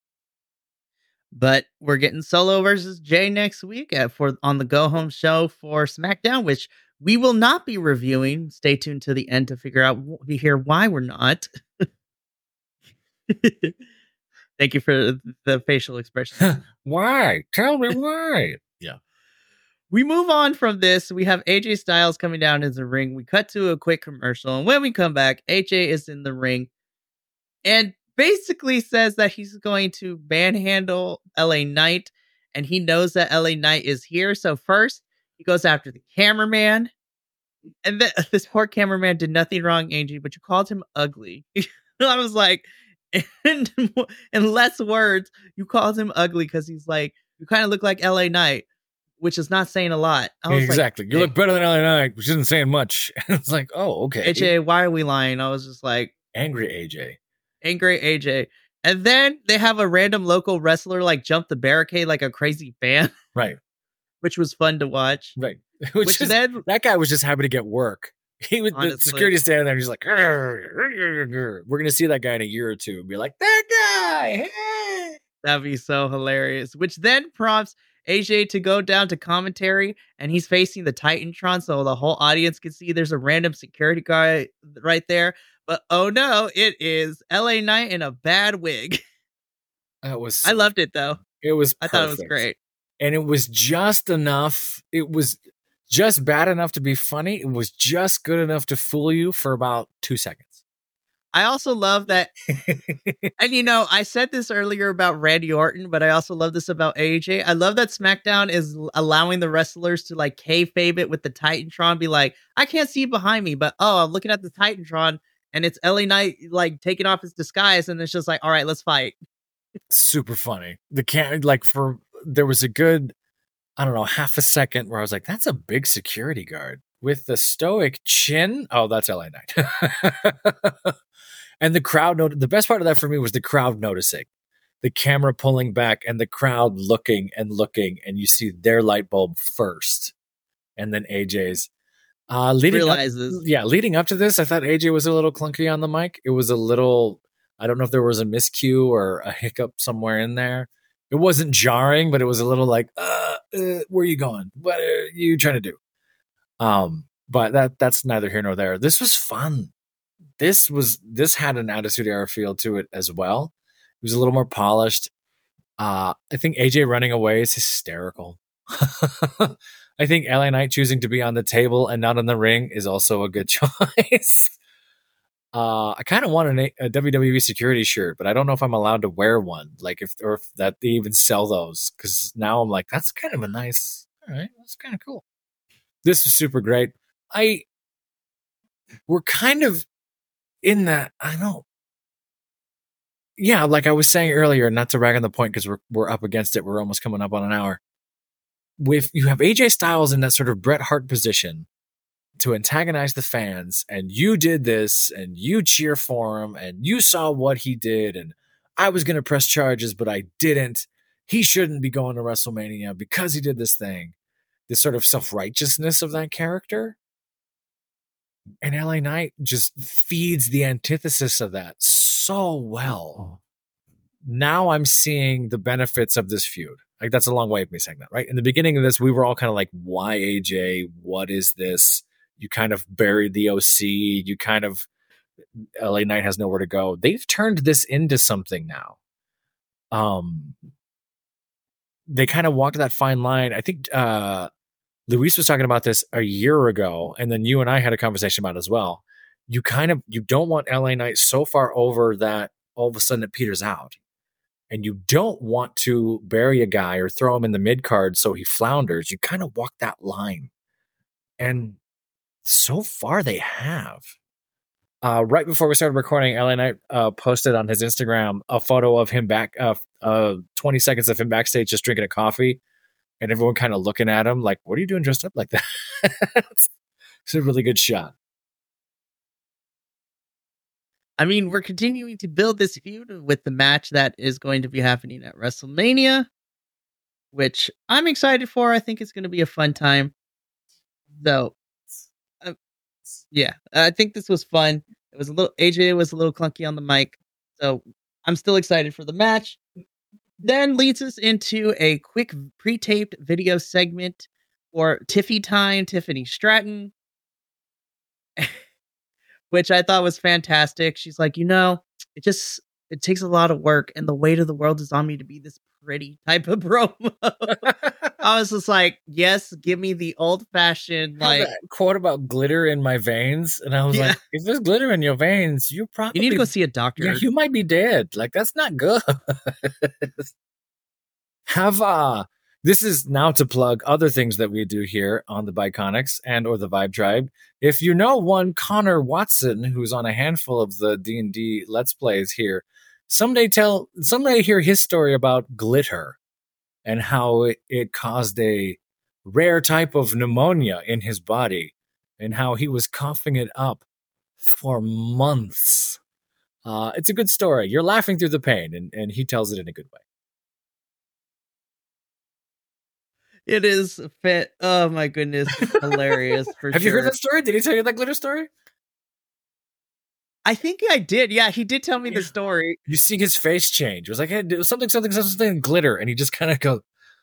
But we're getting Solo versus Jay next week on the Go Home show for SmackDown, which we will not be reviewing. Stay tuned to the end to hear why we're not. Thank you for the facial expression. Why? Tell me why. Yeah. We move on from this. We have AJ Styles coming down in the ring. We cut to a quick commercial. And when we come back, AJ is in the ring and basically says that he's going to manhandle LA Knight. And he knows that LA Knight is here. So first, he goes after the cameraman. And this poor cameraman did nothing wrong, Angie, but you called him ugly. I was like, in less words, you called him ugly because he's like, you kind of look like LA Knight, which is not saying a lot. Exactly. Like, you look better than LA Knight, which isn't saying much. It's like, oh, okay. AJ, why are we lying? I was just like, angry AJ. Angry AJ. And then they have a random local wrestler like jump the barricade like a crazy fan. Right. Which was fun to watch. Right. Then that guy was just happy to get work. He was the security standing there and he's like, we're gonna see that guy in a year or two and be like, that guy. Hey. That'd be so hilarious. Which then prompts AJ to go down to commentary, and he's facing the Titantron, so the whole audience can see there's a random security guy right there. But oh no, it is LA Knight in a bad wig. That was I loved it though. It was perfect. I thought it was great. And it was just enough. It was just bad enough to be funny. It was just good enough to fool you for about 2 seconds. I also love that. And I said this earlier about Randy Orton, but I also love this about AJ. I love that SmackDown is allowing the wrestlers to like kayfabe it with the Titantron, be like, I can't see behind me, but I'm looking at the Titantron and it's LA Knight like taking off his disguise, and it's just like, all right, let's fight. Super funny. There was a good, I don't know, half a second where I was like, that's a big security guard with the stoic chin. Oh, that's LA Knight. And the crowd, the best part of that for me was the crowd noticing, the camera pulling back and the crowd looking, and you see their light bulb first. And then AJ's. Leading up to this, I thought AJ was a little clunky on the mic. It was a little, I don't know if there was a miscue or a hiccup somewhere in there. It wasn't jarring, but it was a little like, where are you going? What are you trying to do? But that's neither here nor there. This was fun. This had an Attitude Era feel to it as well. It was a little more polished. I think AJ running away is hysterical. I think LA Knight choosing to be on the table and not in the ring is also a good choice. I kind of want a WWE security shirt, but I don't know if I'm allowed to wear one. Like if that they even sell those, because now I'm like, that's kind of a nice. All right, that's kind of cool. This was super great. We're kind of in that. I know. Yeah, like I was saying earlier, not to rag on the point because we're up against it. We're almost coming up on an hour. You have AJ Styles in that sort of Bret Hart position to antagonize the fans, and you did this, and you cheer for him, and you saw what he did, and I was going to press charges, but I didn't. He shouldn't be going to WrestleMania because he did this thing. This sort of self-righteousness of that character. And LA Knight just feeds the antithesis of that so well. Now I'm seeing the benefits of this feud. Like, that's a long way of me saying that, right? In the beginning of this, we were all kind of like, why AJ? What is this? You kind of buried the OC. LA Knight has nowhere to go. They've turned this into something now. They kind of walked that fine line. I think Luis was talking about this a year ago, and then you and I had a conversation about it as well. You don't want LA Knight so far over that all of a sudden it peters out. And you don't want to bury a guy or throw him in the mid card so he flounders. You kind of walk that line. And so far they have. Right before we started recording, LA Knight posted on his Instagram a photo of him 20 seconds of him backstage just drinking a coffee, and everyone kind of looking at him like, what are you doing dressed up like that? It's a really good shot. I mean, we're continuing to build this feud with the match that is going to be happening at WrestleMania, which I'm excited for. I think it's going to be a fun time. Though, yeah, I think this was fun. It was a little, AJ was a little clunky on the mic, so I'm still excited for the match. Then leads us into a quick pre-taped video segment for Tiffy Time, Tiffany Stratton, which I thought was fantastic. She's like, it takes a lot of work, and the weight of the world is on me to be this pretty type of promo. I was just like, yes, give me the old fashioned like that quote about glitter in my veins, and I was like, if there's glitter in your veins, you need to go see a doctor. Yeah, you might be dead. Like, that's not good. This is now to plug other things that we do here on the Biconics and or the Vibe Tribe. If you know one Connor Watson, who's on a handful of the D&D Let's Plays here, someday hear his story about glitter and how it caused a rare type of pneumonia in his body and how he was coughing it up for months. It's a good story. You're laughing through the pain, and he tells it in a good way. It is fit. Oh my goodness, hilarious for Have sure. you heard that story? Did he tell you that glitter story? I think I did. Yeah, he did tell me the story. You see his face change. It was like, hey, it was something glitter, and he just kind of goes,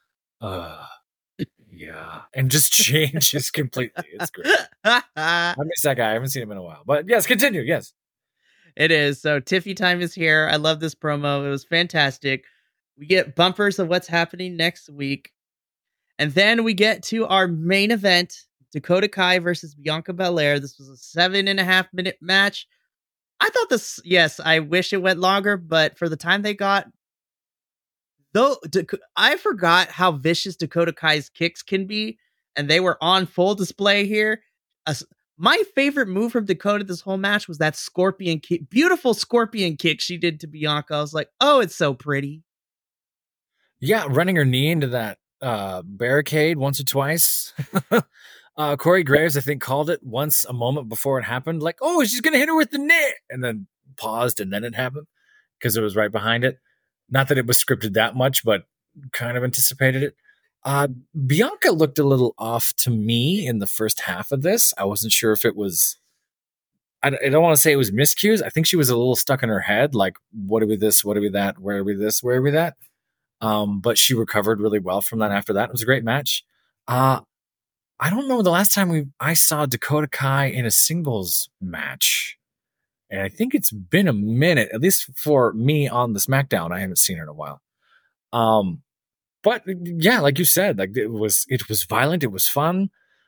yeah, and just changes completely. It's great. I miss that guy. I haven't seen him in a while. But yes, continue. Yes. It is. So Tiffy Time is here. I love this promo. It was fantastic. We get bumpers of what's happening next week. And then we get to our main event, Dakota Kai versus Bianca Belair. This was a 7.5-minute match. I thought this, yes, I wish it went longer, but for the time they got, though, I forgot how vicious Dakota Kai's kicks can be, and they were on full display here. My favorite move from Dakota this whole match was that scorpion kick, beautiful scorpion kick she did to Bianca. I was like, oh, it's so pretty. Yeah, running her knee into that barricade once or twice. Corey Graves, I think, called it once a moment before it happened. Like, oh, she's going to hit her with the knee. And then paused, and then it happened because it was right behind it. Not that it was scripted that much, but kind of anticipated it. Bianca looked a little off to me in the first half of this. I wasn't sure if it was... I don't want to say it was miscues. I think she was a little stuck in her head. Like, what are we this? What are we that? Where are we this? Where are we that? But she recovered really well from that after that. It was a great match. I don't know the last time I saw Dakota Kai in a singles match. And I think it's been a minute, at least for me on the SmackDown. I haven't seen her in a while. But yeah, like you said, like it was violent. It was fun.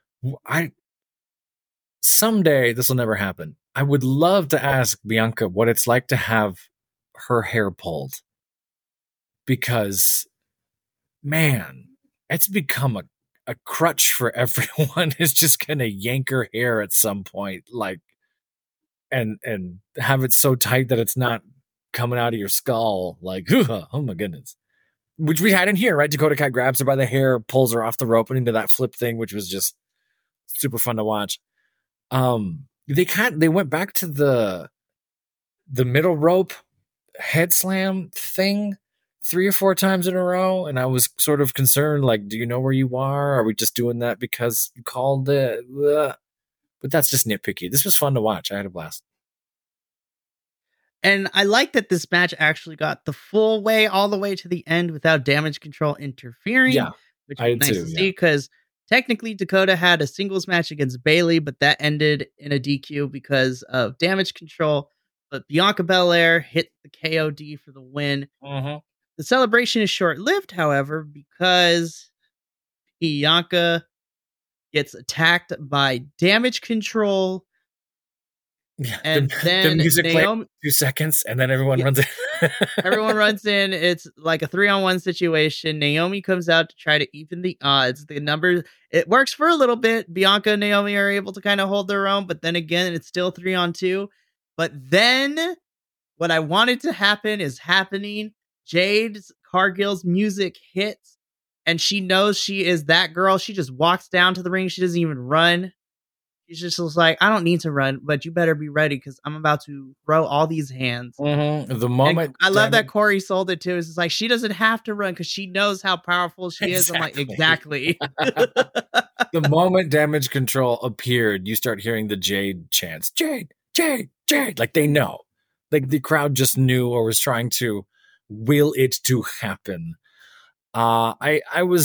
Someday this will never happen. I would love to ask Bianca what it's like to have her hair pulled. Because, man, it's become a crutch for everyone. Is just gonna yank her hair at some point, like, and have it so tight that it's not coming out of your skull. Like, oh my goodness, which we had in here, right? Dakota Kai grabs her by the hair, pulls her off the rope and into that flip thing, which was just super fun to watch. They went back to the middle rope head slam thing 3 or 4 times in a row, and I was sort of concerned, like, do you know where you are? Are we just doing that because you called it? But that's just nitpicky. This was fun to watch. I had a blast. And I like that this match actually got the full way all the way to the end without Damage Control interfering. Yeah, which was nice to see, because technically Dakota had a singles match against Bayley, but that ended in a DQ because of Damage Control. But Bianca Belair hit the KOD for the win. Uh-huh. The celebration is short-lived, however, because Bianca gets attacked by Damage Control. Yeah, and then the music Naomi, 2 seconds, and then everyone runs in. Everyone runs in. It's like a 3-on-1 situation. Naomi comes out to try to even the odds. The numbers, it works for a little bit. Bianca and Naomi are able to kind of hold their own, but then again, it's still 3-on-2. But then what I wanted to happen is happening. Jade's Cargill's music hits, and she knows she is that girl. She just walks down to the ring. She doesn't even run. She's just like, I don't need to run, but you better be ready because I'm about to throw all these hands. The And moment I love that Corey sold it too. It's just like she doesn't have to run because she knows how powerful she is. I'm like, exactly. The moment Damage Control appeared, you start hearing the Jade chants. Jade, Jade, Jade. Like they know. Like the crowd just knew or was trying to will it to happen. I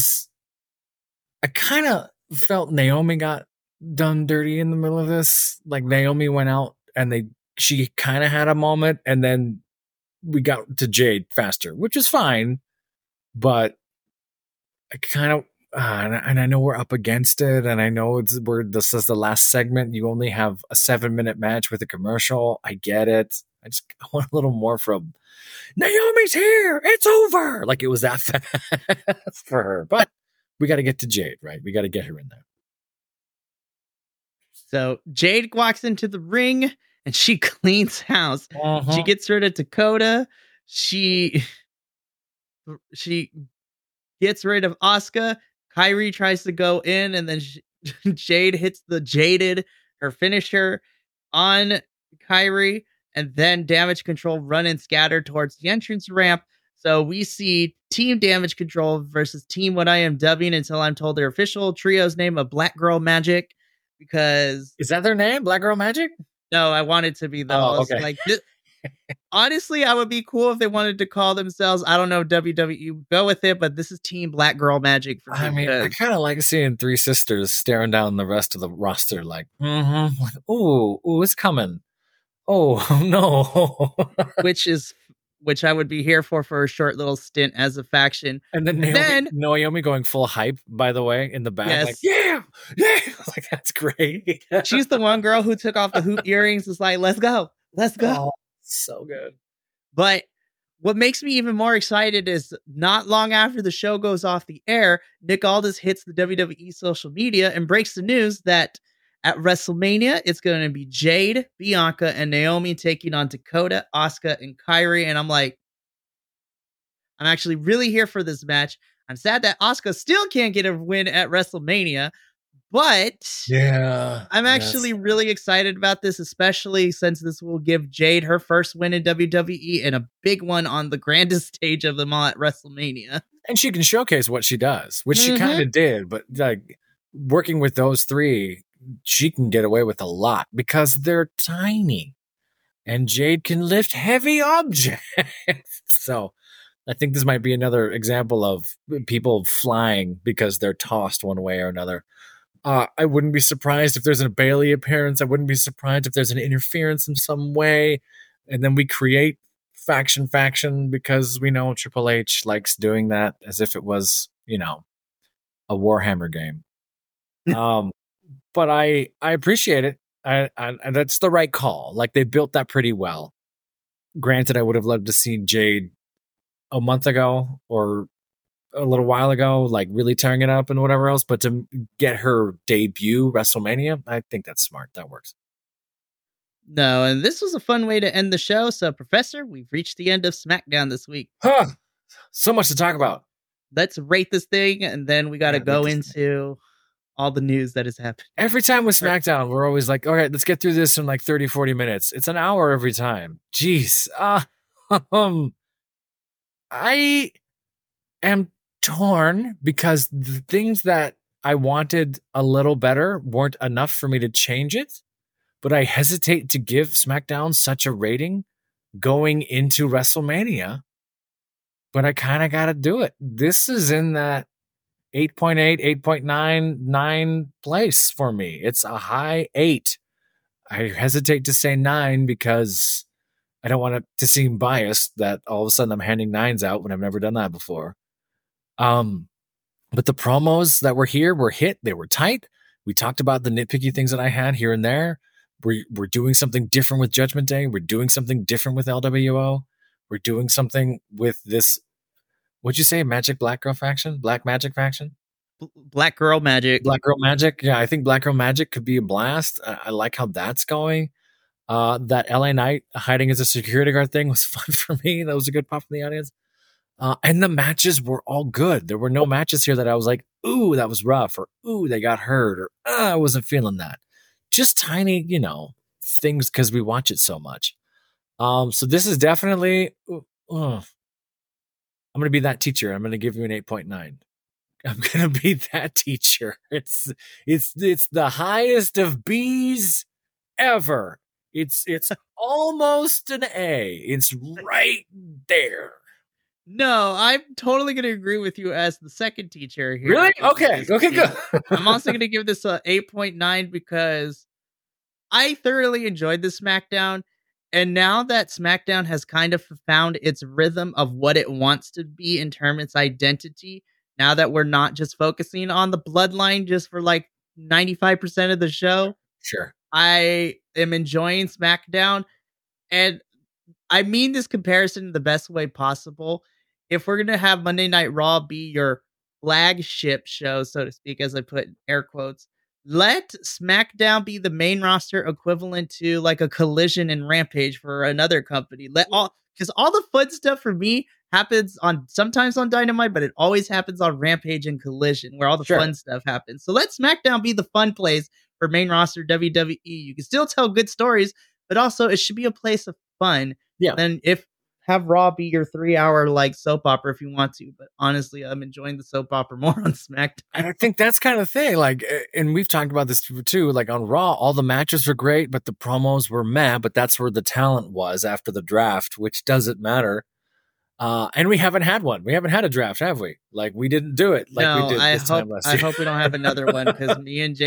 kind of felt Naomi got done dirty in the middle of this. Like Naomi went out and she kind of had a moment, and then we got to Jade faster, which is fine, but I kind of and I know we're up against it, and I know this is the last segment. You only have a 7-minute match with a commercial. I get it. I just want a little more from Naomi's here. It's over. Like it was that fast for her, but we got to get to Jade, right? We got to get her in there. So Jade walks into the ring and she cleans house. She gets rid of Dakota. She gets rid of Asuka. Kairi tries to go in, and then Jade hits the Jaded, her finisher, on Kairi, and then Damage Control run and scatter towards the entrance ramp. So we see Team Damage Control versus Team what I am dubbing until I'm told their official trio's name of Black Girl Magic. Because is that their name, Black Girl Magic? No, I want it to be those. Okay. Like, honestly, I would be cool if they wanted to call themselves. I don't know, WWE go with it, but this is Team Black Girl Magic for me. I mean, I kind of like seeing three sisters staring down the rest of the roster, like, ooh, it's coming. Oh no, which I would be here for a short little stint as a faction. And then Naomi going full hype, by the way, in the back. Yes. Like, yeah. Like, that's great. She's the one girl who took off the hoop earrings. It's like, let's go. Oh, so good. But what makes me even more excited is not long after the show goes off the air, Nick Aldis hits the WWE social media and breaks the news that at WrestleMania, it's going to be Jade, Bianca, and Naomi taking on Dakota, Asuka, and Kairi. And I'm like, I'm actually really here for this match. I'm sad that Asuka still can't get a win at WrestleMania, but yeah, I'm actually really excited about this, especially since this will give Jade her first win in WWE and a big one on the grandest stage of them all at WrestleMania. And she can showcase what she does, which she kind of did, but like working with those three, she can get away with a lot because they're tiny and Jade can lift heavy objects. So I think this might be another example of people flying because they're tossed one way or another. I wouldn't be surprised if there's a Bailey appearance. I wouldn't be surprised if there's an interference in some way. And then we create faction because we know Triple H likes doing that as if it was, a Warhammer game. But I appreciate it. I that's the right call. Like they built that pretty well. Granted, I would have loved to see Jade a month ago or a little while ago, like really tearing it up and whatever else. But to get her debut WrestleMania, I think that's smart. That works. No, and this was a fun way to end the show. So, Professor, we've reached the end of SmackDown this week. So much to talk about. Let's rate this thing, and then we got to go into all the news that has happened. Every time with SmackDown, we're always like, all right, let's get through this in like 30, 40 minutes. It's an hour every time. Jeez. I am torn because the things that I wanted a little better weren't enough for me to change it. But I hesitate to give SmackDown such a rating going into WrestleMania. But I kind of got to do it. This is in that 8.8, 8.9, 9 place for me. It's a high 8. I hesitate to say 9 because I don't want it to seem biased that all of a sudden I'm handing 9s out when I've never done that before. But the promos that were here were hit. They were tight. We talked about the nitpicky things that I had here and there. We're doing something different with Judgment Day. We're doing something different with LWO. We're doing something with this. What'd you say? Black Magic faction? Black Girl Magic. Black Girl Magic. Yeah, I think Black Girl Magic could be a blast. I like how that's going. That LA Knight hiding as a security guard thing was fun for me. That was a good pop from the audience. And the matches were all good. There were no matches here that I was like, ooh, that was rough, or ooh, they got hurt, or I wasn't feeling that. Just tiny, things because we watch it so much. So this is definitely, I'm going to be that teacher. I'm going to give you an 8.9. I'm going to be that teacher. It's the highest of B's ever. It's almost an A. It's right there. No, I'm totally going to agree with you as the second teacher here. Really? Okay, good. I'm also going to give this a 8.9 because I thoroughly enjoyed the SmackDown. And now that SmackDown has kind of found its rhythm of what it wants to be in terms of its identity, now that we're not just focusing on the bloodline just for like 95% of the show. Sure. I am enjoying SmackDown. And I mean this comparison in the best way possible. If we're going to have Monday Night Raw be your flagship show, so to speak, as I put in air quotes, let SmackDown be the main roster equivalent to like a Collision and Rampage for another company. Because all the fun stuff for me happens sometimes on Dynamite, but it always happens on Rampage and Collision, where all the fun stuff happens. So let SmackDown be the fun place for main roster WWE. You can still tell good stories, but also it should be a place of fun. Yeah. Then have Raw be your 3-hour like soap opera if you want to, but honestly, I'm enjoying the soap opera more on SmackDown. And I think that's kind of the thing. Like, and we've talked about this too. Like on Raw, all the matches were great, but the promos were meh. But that's where the talent was after the draft, which doesn't matter. And we haven't had one. We haven't had a draft, have we? Like we didn't do it. Like no, we did this time last year. I hope we don't have another one because you, and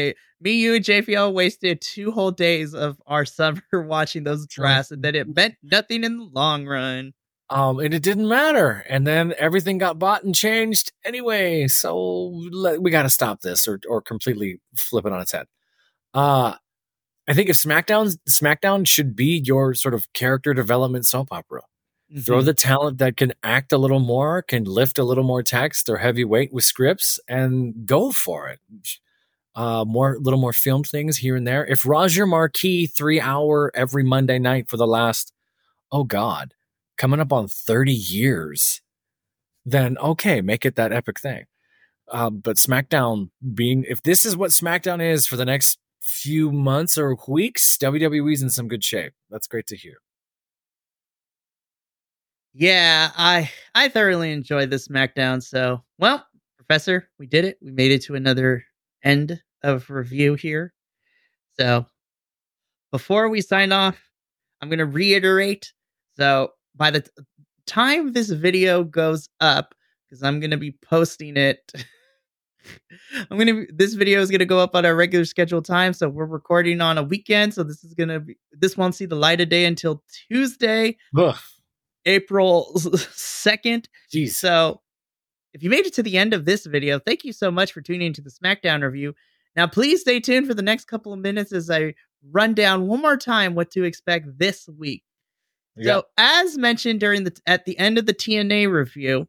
JPL wasted 2 whole days of our summer watching those drafts, and then it meant nothing in the long run. And it didn't matter. And then everything got bought and changed anyway. So we got to stop this or completely flip it on its head. I think if SmackDown should be your sort of character development soap opera. Mm-hmm. Throw the talent that can act a little more, can lift a little more text or heavy weight with scripts, and go for it. Little more filmed things here and there. If Roger Marquis 3-hour every Monday night for the last, coming up on 30 years, then okay, make it that epic thing. But SmackDown if this is what SmackDown is for the next few months or weeks, WWE's in some good shape. That's great to hear. Yeah, I thoroughly enjoyed this SmackDown. So, well, Professor, we did it. We made it to another end of review here. So, before we sign off, I'm going to reiterate. So, by the time this video goes up, because I'm going to be posting it, this video is going to go up on our regular scheduled time. So, we're recording on a weekend. So, this won't see the light of day until Tuesday. Ugh. April 2nd. Jeez. So if you made it to the end of this video, thank you so much for tuning into the SmackDown review. Now, please stay tuned for the next couple of minutes as I run down one more time what to expect this week. Yeah. So as mentioned at the end of the TNA review,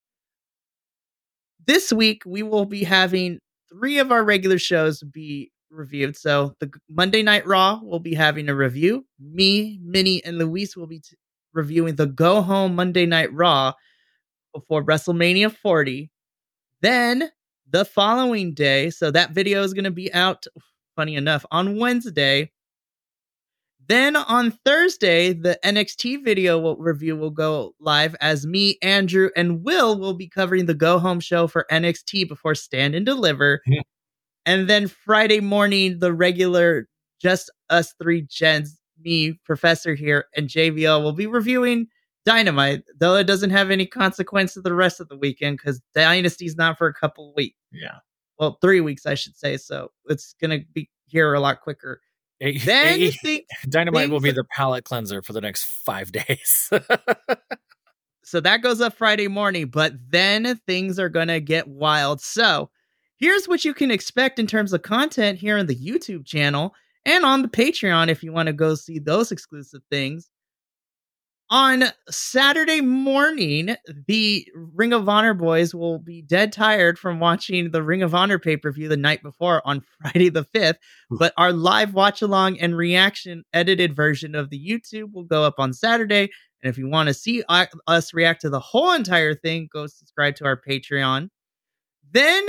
this week we will be having 3 of our regular shows be reviewed. So the Monday Night Raw will be having a review. Me, Minnie, and Luis will be reviewing the Go Home Monday Night Raw before WrestleMania 40. Then the following day, so that video is going to be out, funny enough, on Wednesday. Then on Thursday, the NXT video review will go live as me, Andrew, and Will be covering the Go Home show for NXT before Stand and Deliver. Yeah. And then Friday morning, the regular Just Us 3 Gents, me, Professor here, and JVL will be reviewing Dynamite, though it doesn't have any consequence to the rest of the weekend because Dynasty's not for a couple of weeks. Yeah. Well, 3 weeks, I should say. So it's going to be here a lot quicker. Dynamite will be the palate cleanser for the next 5 days. So that goes up Friday morning, but then things are going to get wild. So here's what you can expect in terms of content here on the YouTube channel and on the Patreon if you want to go see those exclusive things. On Saturday morning, the Ring of Honor boys will be dead tired from watching the Ring of Honor pay-per-view the night before on Friday the 5th. But our live watch-along and reaction edited version of the YouTube will go up on Saturday. And if you want to see us react to the whole entire thing, go subscribe to our Patreon. Then,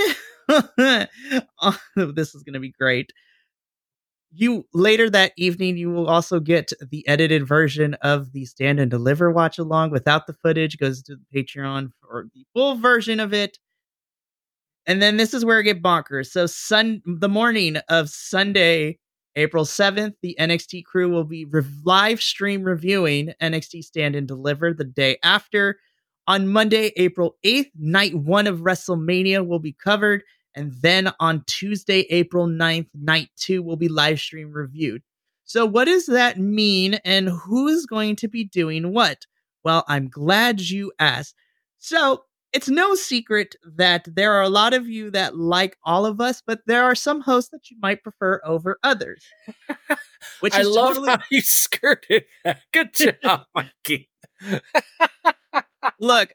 this is going to be great. Later that evening, you will also get the edited version of the Stand and Deliver watch along without the footage. Goes to the Patreon for the full version of it. And then this is where it get bonkers. So the morning of Sunday, April 7th, the NXT crew will be live stream reviewing NXT Stand and Deliver the day after. On Monday, April 8th, night 1 of WrestleMania will be covered. And then on Tuesday, April 9th, night 2 will be live stream reviewed. So what does that mean and who is going to be doing what? Well, I'm glad you asked. So it's no secret that there are a lot of you that like all of us, but there are some hosts that you might prefer over others. Which I love how you skirted that. Good job, Mikey. Look,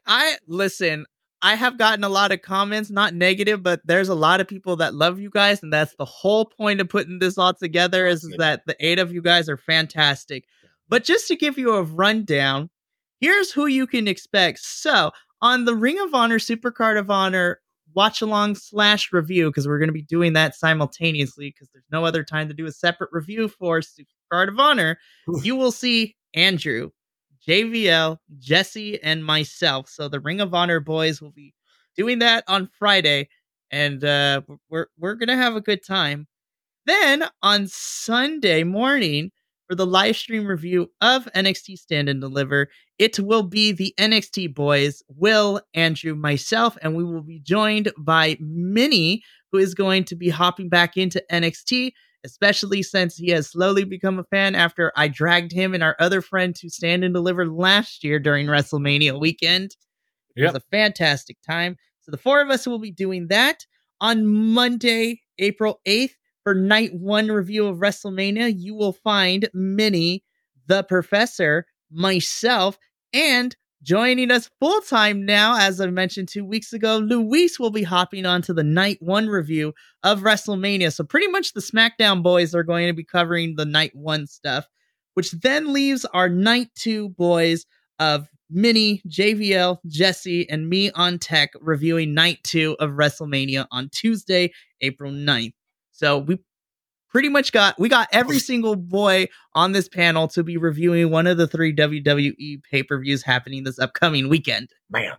I have gotten a lot of comments, not negative, but there's a lot of people that love you guys. And that's the whole point of putting this all together is that the 8 of you guys are fantastic. But just to give you a rundown, here's who you can expect. So on the Ring of Honor, Supercard of Honor, watch along / review, because we're going to be doing that simultaneously because there's no other time to do a separate review for Supercard of Honor. You will see Andrew, JVL, Jesse, and myself. So the Ring of Honor boys will be doing that on Friday, and we're gonna have a good time. Then on Sunday morning for the live stream review of NXT Stand and Deliver, it will be the NXT boys, Will, Andrew, myself, and we will be joined by Minnie, who is going to be hopping back into NXT. Especially since he has slowly become a fan after I dragged him and our other friend to Stand and Deliver last year during WrestleMania weekend. It was a fantastic time. So the 4 of us will be doing that. On Monday, April 8th, for night 1 review of WrestleMania, you will find Minnie, the Professor, myself, and joining us full-time now, as I mentioned 2 weeks ago, Luis will be hopping on to the night 1 review of WrestleMania. So pretty much the SmackDown boys are going to be covering the night 1 stuff, which then leaves our night 2 boys of Minnie, JVL, Jesse, and me on tech reviewing night 2 of WrestleMania on Tuesday, April 9th. So we pretty much got every single boy on this panel to be reviewing one of the 3 WWE pay-per-views happening this upcoming weekend. Man.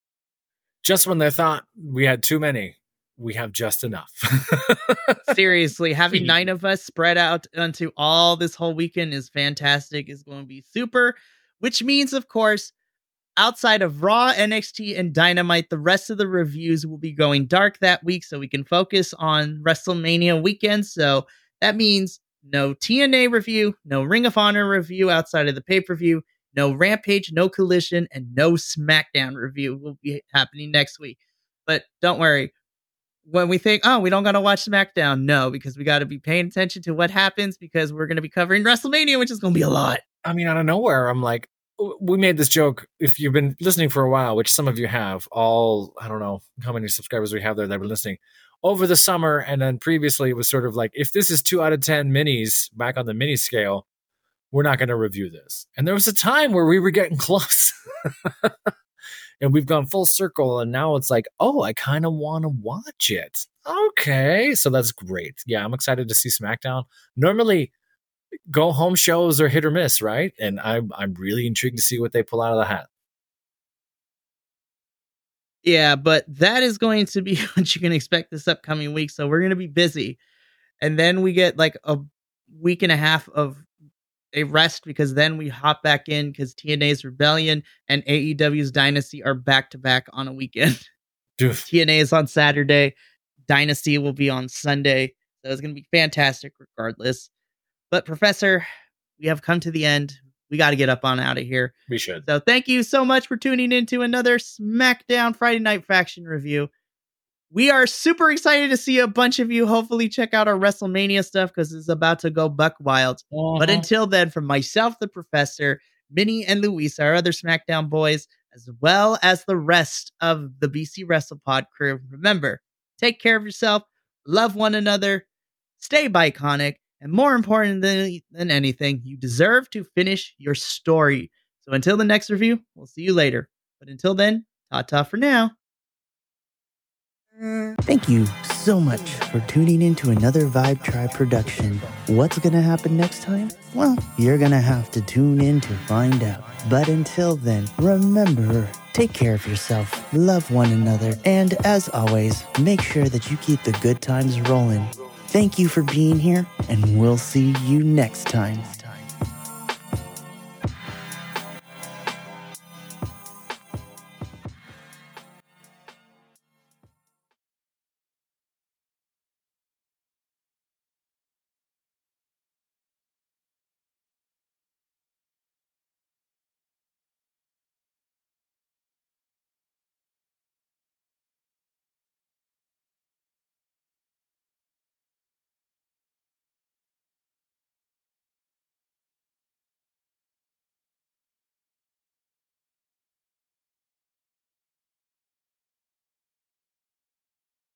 Just when they thought we had too many, we have just enough. Seriously, having 9 of us spread out onto all this whole weekend is fantastic. It's going to be super, which means, of course, outside of Raw, NXT, and Dynamite, the rest of the reviews will be going dark that week so we can focus on WrestleMania weekend. So that means no TNA review, no Ring of Honor review outside of the pay-per-view, no Rampage, no Collision, and no SmackDown review will be happening next week. But don't worry. When we think, we don't got to watch SmackDown, no, because we got to be paying attention to what happens because we're going to be covering WrestleMania, which is going to be a lot. I mean, out of nowhere, I'm like, we made this joke. If you've been listening for a while, which some of you have, I don't know how many subscribers we have there that have been listening over the summer. And then previously it was sort of like, if this is 2 out of 10 minis back on the mini scale, we're not going to review this. And there was a time where we were getting close and we've gone full circle. And now it's like, I kind of want to watch it. Okay. So that's great. Yeah. I'm excited to see SmackDown. Normally, go home shows are hit or miss, right? And I'm really intrigued to see what they pull out of the hat. Yeah, but that is going to be what you can expect this upcoming week. So we're going to be busy. And then we get like a week and a half of a rest because then we hop back in because TNA's Rebellion and AEW's Dynasty are back to back on a weekend. TNA is on Saturday. Dynasty will be on Sunday. So it's going to be fantastic regardless. But Professor, we have come to the end. We got to get up on out of here. We should. So thank you so much for tuning into another SmackDown Friday Night Faction review. We are super excited to see a bunch of you hopefully check out our WrestleMania stuff because it's about to go buck wild. But until then, from myself, the Professor, Minnie and Luis, our other SmackDown boys, as well as the rest of the BC WrestlePod crew. Remember, take care of yourself, love one another, stay Biconic, and more important than anything, you deserve to finish your story. So until the next review, we'll see you later. But until then, ta-ta for now. Thank you so much for tuning in to another Vibe Tribe production. What's going to happen next time? Well, you're going to have to tune in to find out. But until then, remember, take care of yourself, love one another, and as always, make sure that you keep the good times rolling. Thank you for being here, and we'll see you next time.